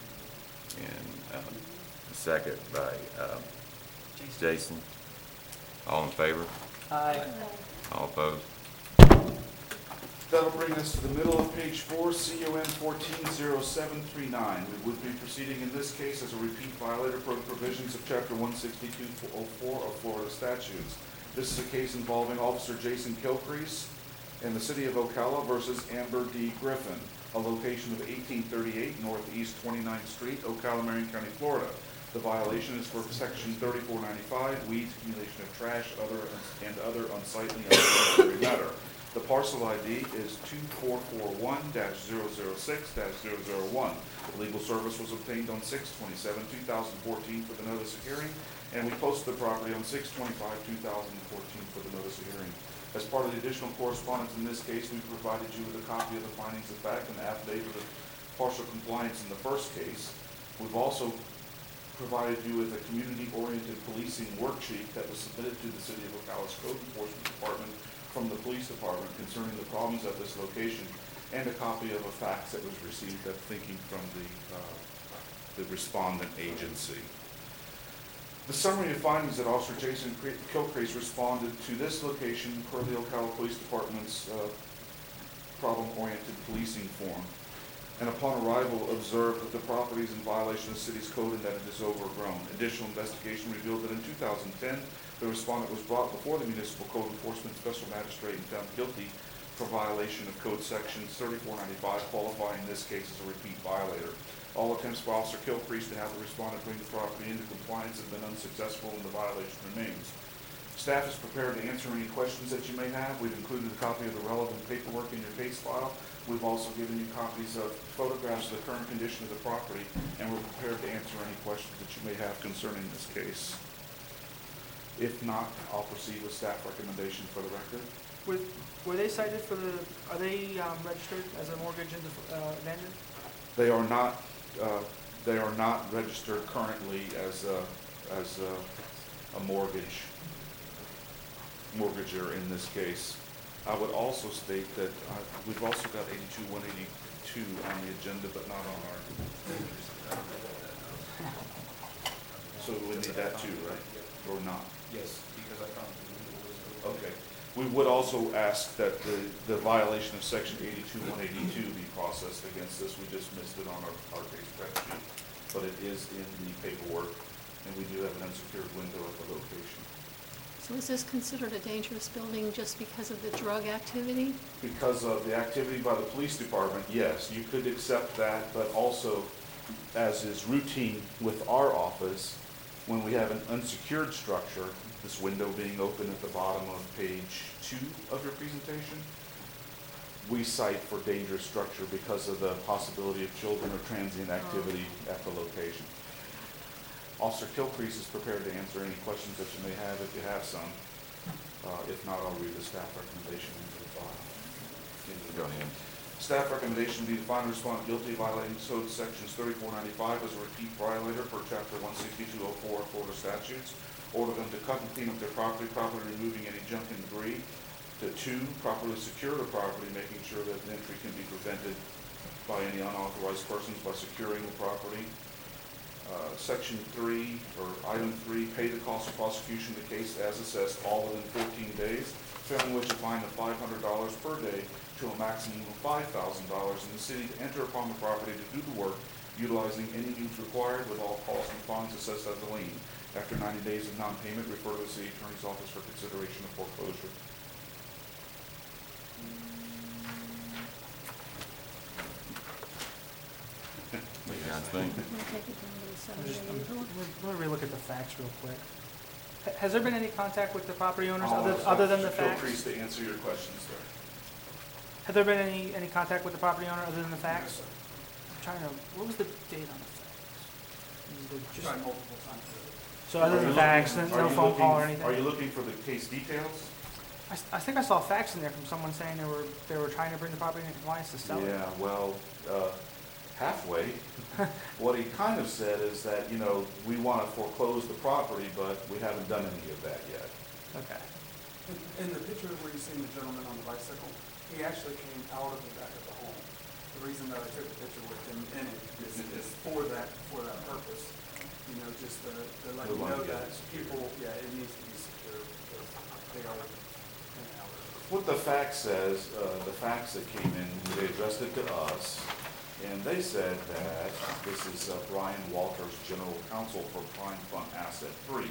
And um, a second by um, Jason. All in favor? Aye. All opposed? That'll bring us to the middle of page four, C O N fourteen zero seven three nine. We would be proceeding in this case as a repeat violator per the provisions of chapter one sixty-two oh four of Florida statutes. This is a case involving Officer Jason Kilcrease in the city of Ocala versus Amber D. Griffin, a location of eighteen thirty-eight Northeast twenty-ninth Street, Ocala, Marion County, Florida. The violation is for section thirty-four ninety-five, weeds, accumulation of trash, other and other unsightly and unnecessary matter. The parcel I D is two four four one dash zero zero six dash zero zero one. Legal service was obtained on six twenty-seven two thousand fourteen for the notice of hearing, and we posted the property on six twenty-five two thousand fourteen for the notice of hearing. As part of the additional correspondence in this case, we provided you with a copy of the findings of fact and the affidavit of partial compliance in the first case. We've also provided you with a community-oriented policing worksheet that was submitted to the City of Ocala's Code Enforcement Department from the police department concerning the problems at this location, and a copy of a fax that was received, that thinking from the, uh, the respondent agency. The summary of findings that Officer Jason Cre- Kilcrease responded to this location per the Ocala Police Department's uh, problem-oriented policing form, and upon arrival observed that the property is in violation of the city's code and that it is overgrown. Additional investigation revealed that in two thousand ten, the respondent was brought before the municipal code enforcement special magistrate and found guilty for violation of code sections thirty-four ninety-five, qualifying this case as a repeat violator. All attempts by Officer Kilcrease to have the respondent bring the property into compliance have been unsuccessful and the violation remains. Staff is prepared to answer any questions that you may have. We've included a copy of the relevant paperwork in your case file. We've also given you copies of photographs of the current condition of the property, and we're prepared to answer any questions that you may have concerning this case. If not, I'll proceed with staff recommendation for the record. Were, were they cited for the, are they um, registered as a mortgage in the uh, abandoned? They are not, uh, they are not registered currently as a, as a, a mortgage, mortgager in this case. I would also state that uh, we've also got eighty-two one eighty-two on the agenda, but not on our. So we need that too, right? Or not? Yes, because I found the Okay. We would also ask that the, the violation of section eighty-two one eighty-two be processed against this. We just missed it on our, our case spreadsheet, but it is in the paperwork, and we do have an unsecured window at the location. So is this considered a dangerous building just because of the drug activity? Because of the activity by the police department, yes, you could accept that, but also, as is routine with our office, when we have an unsecured structure, this window being open at the bottom of page two of your presentation, we cite for dangerous structure because of the possibility of children or transient activity at the location. Officer Kilcrease is prepared to answer any questions that you may have if you have some. Uh, if not, I'll read the staff recommendation into the file. Go ahead. Staff recommendation be to find the respondent guilty of violating code sections thirty-four ninety-five as a repeat violator per chapter one sixty-two oh four of Florida statutes. Order them to cut and clean up their property, properly removing any junk and debris. To two, properly secure the property, making sure that the entry can be prevented by any unauthorized persons by securing the property. Uh, section three, or item three, pay the cost of prosecution of the case as assessed, all within fourteen days, failing which a fine of five hundred dollars per day to a maximum of five thousand dollars in the city to enter upon the property to do the work, utilizing any means required with all costs and fines assessed as a lien. After ninety days of non-payment, refer to the city attorney's office for consideration of foreclosure. What do you guys think? I'm just, I'm, let me relook at the facts real quick. Ha- Has there been any contact with the property owners I'll other, ask other than the Officer facts? Kilcrease to answer your questions, sir. Have there been any, any contact with the property owner other than the Yes, facts? sir. I'm trying to, what was the date on the facts? Was it just- Tried multiple times. So other Are than you the facts, looking- no are you phone call or looking- anything? Are you looking for the case details? I, s- I think I saw facts in there from someone saying they were, they were trying to bring the property into compliance to sell it. Yeah, well, uh, halfway. What he kind of said is that, you know, we want to foreclose the property, but we haven't done any of that yet. Okay. In, in the picture where you see the gentleman on the bicycle, he actually came out of the back of the home. The reason that I took the picture with him in it is, is for that, for that purpose. You know, just to, to let We you want know to get that it secure. people, yeah, it needs to be secure because they are in and out. What the fax says, uh, the fax that came in, they addressed it to us, and they said that, this is uh, Brian Walters, General Counsel for Prime Fund Asset Three.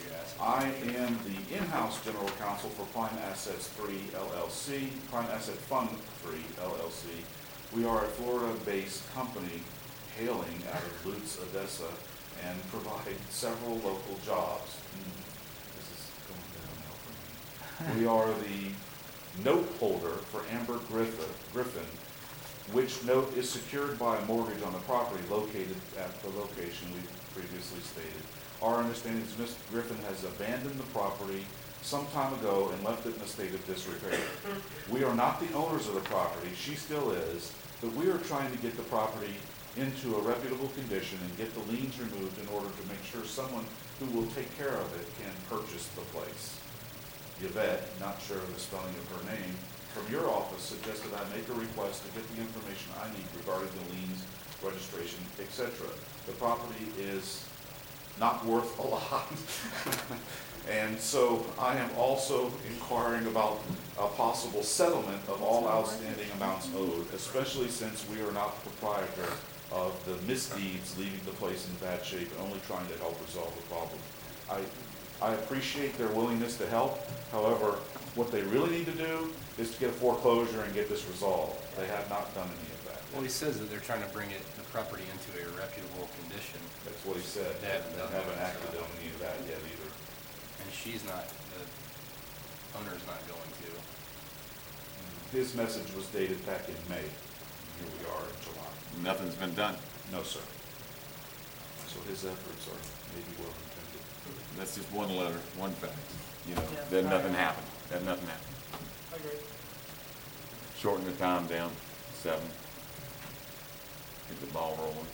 I am the in-house General Counsel for Prime Assets Three L L C, Prime Asset Fund Three L L C. We are a Florida-based company hailing out of Lutz, Odessa, and provide several local jobs. Hmm, This is going downhill for me. We are the note holder for Amber Griffin, Griffin, which note is secured by a mortgage on the property located at the location we previously stated. Our understanding is Miz Griffin has abandoned the property some time ago and left it in a state of disrepair. We are not the owners of the property, she still is, but we are trying to get the property into a reputable condition and get the liens removed in order to make sure someone who will take care of it can purchase the place. Yvette, not sure of the spelling of her name, from your office suggested I make a request to get the information I need regarding the liens, registration, et cetera. The property is not worth a lot. And so I am also inquiring about a possible settlement of all outstanding amounts owed, especially since we are not proprietor of the misdeeds leaving the place in bad shape and only trying to help resolve the problem. I, I appreciate their willingness to help. However, what they really need to do is to get a foreclosure and get this resolved. They have not done any of that. Well, he says that they're trying to bring it, the property into a reputable condition. That's what he said. They haven't done They haven't that. acted on any of that yet either. And she's not, the owner's not going to. His message was dated back in May. Here we are in July. Nothing's been done. No, sir. So his efforts are maybe well intended. That's just one letter, one fax, you know, Yeah. then nothing happened, then nothing happened. I agree. Shorten the time down, seven. Get the ball rolling.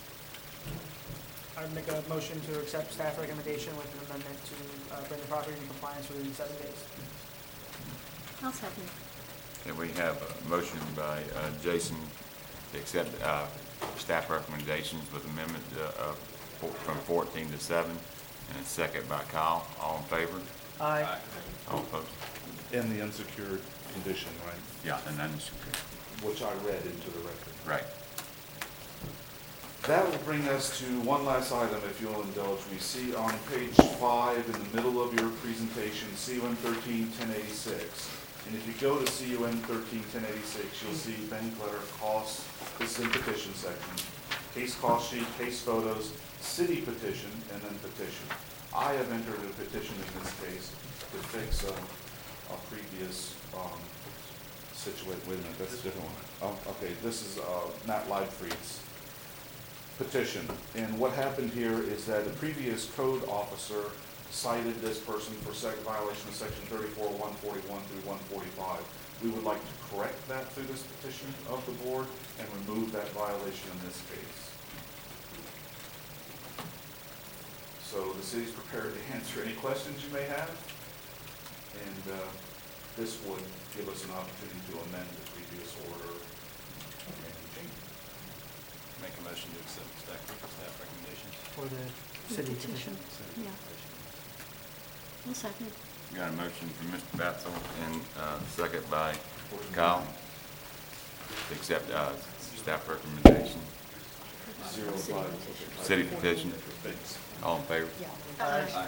I'd make a motion to accept staff recommendation with an amendment to uh, bring the property into compliance within seven days. I'll second. And we have a motion by uh, Jason to accept uh, staff recommendations with amendment uh, of four- from fourteen to seven, and a second by Kyle. All in favor? Aye. All opposed? In the unsecured condition, right? Yeah, and then it's okay. Which I read into the record. Right. That will bring us to one last item, if you'll indulge me. See on page five, in the middle of your presentation, C U M thirteen ten eighty-six. And if you go to C U M thirteen ten eighty-six, you'll see bank letter costs. This is in petition section. Case cost sheet, case photos, city petition, and then petition. I have entered a petition in this case to fix a, a previous um, situation. Wait a minute, that's a different one. Oh, okay, this is uh, Matt Leibfried's petition. And what happened here is that a previous code officer cited this person for sec violation of section thirty-four, one forty-one through one forty-five. We would like to correct that through this petition of the board and remove that violation in this case. So the city's prepared to answer any questions you may have. And uh, this would give us an opportunity to amend the previous order and change. Make a motion to accept staff, staff recommendations. For the city petition. Yeah. I'll second. Got a motion from Mister Batzel and uh, second by Kyle to accept uh, staff recommendation. Zero City five. petition. City petition. Thanks. All in favor? Aye.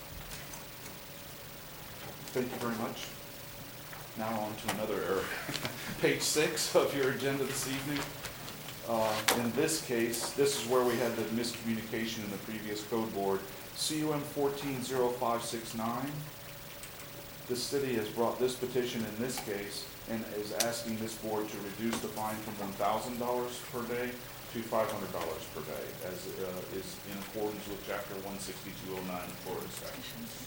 Thank you very much. Now on to another error. Page six of your agenda this evening. Uh, in this case, this is where we had the miscommunication in the previous code board. C U M fourteen oh five six nine. The city has brought this petition in this case and is asking this board to reduce the fine from one thousand dollars per day to five hundred dollars per day, as uh, is in accordance with chapter one sixty-two oh nine Florida statutes.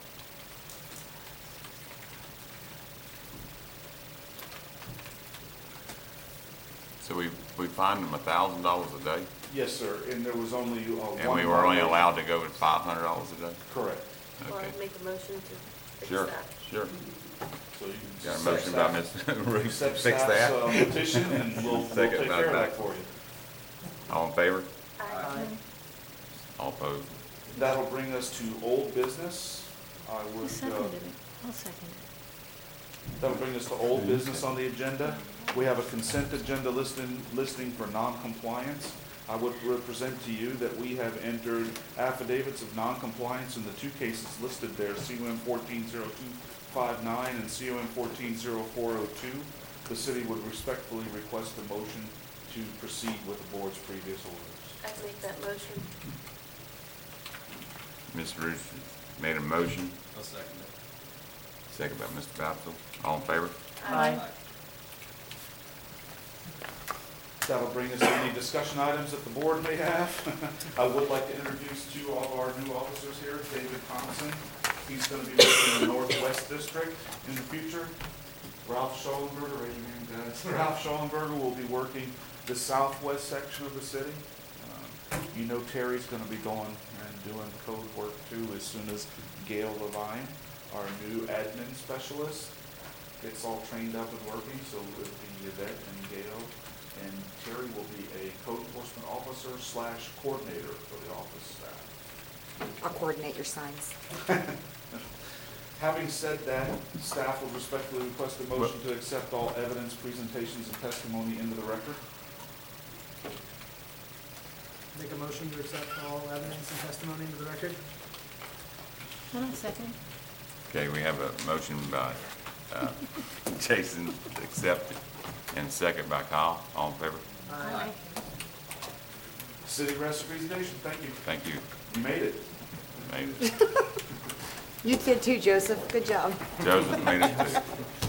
So we, we fined them a thousand dollars a day, Yes, sir, and there was only uh, one. and we were only violation. allowed to go at five hundred dollars a day? Correct. Well, Okay, I'd make a motion to fix sure, that. sure. So you can Got a accept motion by staff- Miz Ruth to accept fix staff's, that? uh, petition, and we'll, we'll Second take by care of that Bax. for you. All in favor? Aye. All opposed? That'll bring us to old business. I Who would, uh, seconded it? I'll second it. that'll bring us to old business on the agenda. We have a consent agenda listing, listing for non-compliance. I would represent to you that we have entered affidavits of non-compliance in the two cases listed there, C U M fourteen oh two five nine and C U M fourteen oh four oh two. The city would respectfully request a motion to proceed with the board's previous orders. I'd make that motion. Miz Ruth made a motion, I'll second it. second by Mister Batzel. All in favor? Aye. That'll bring us to any discussion items that the board may have. I would like to introduce two of our new officers here, David Thompson. He's going to be working in the Northwest District in the future. Ralph Schollenberger, raise your hand, guys. Ralph Schollenberger will be working the southwest section of the city. Uh, You know Terry's going to be going and doing code work too as soon as Gail Levine, our new admin specialist, gets all trained up and working. So it'll be Yvette and Gail. And Terry will be a code enforcement officer slash coordinator for the office staff. I'll coordinate your signs. Having said that, staff will respectfully request a motion to accept all evidence, presentations, and testimony into the record. Make a motion to accept all evidence and testimony into the record? One second. Okay, we have a motion by uh, Jason to accept it, and a second by Kyle. All in favor? Aye. City Arrest Presentation, thank you. Thank you. You made it. Made it. You did too, Joseph. Good job. Joseph made it too.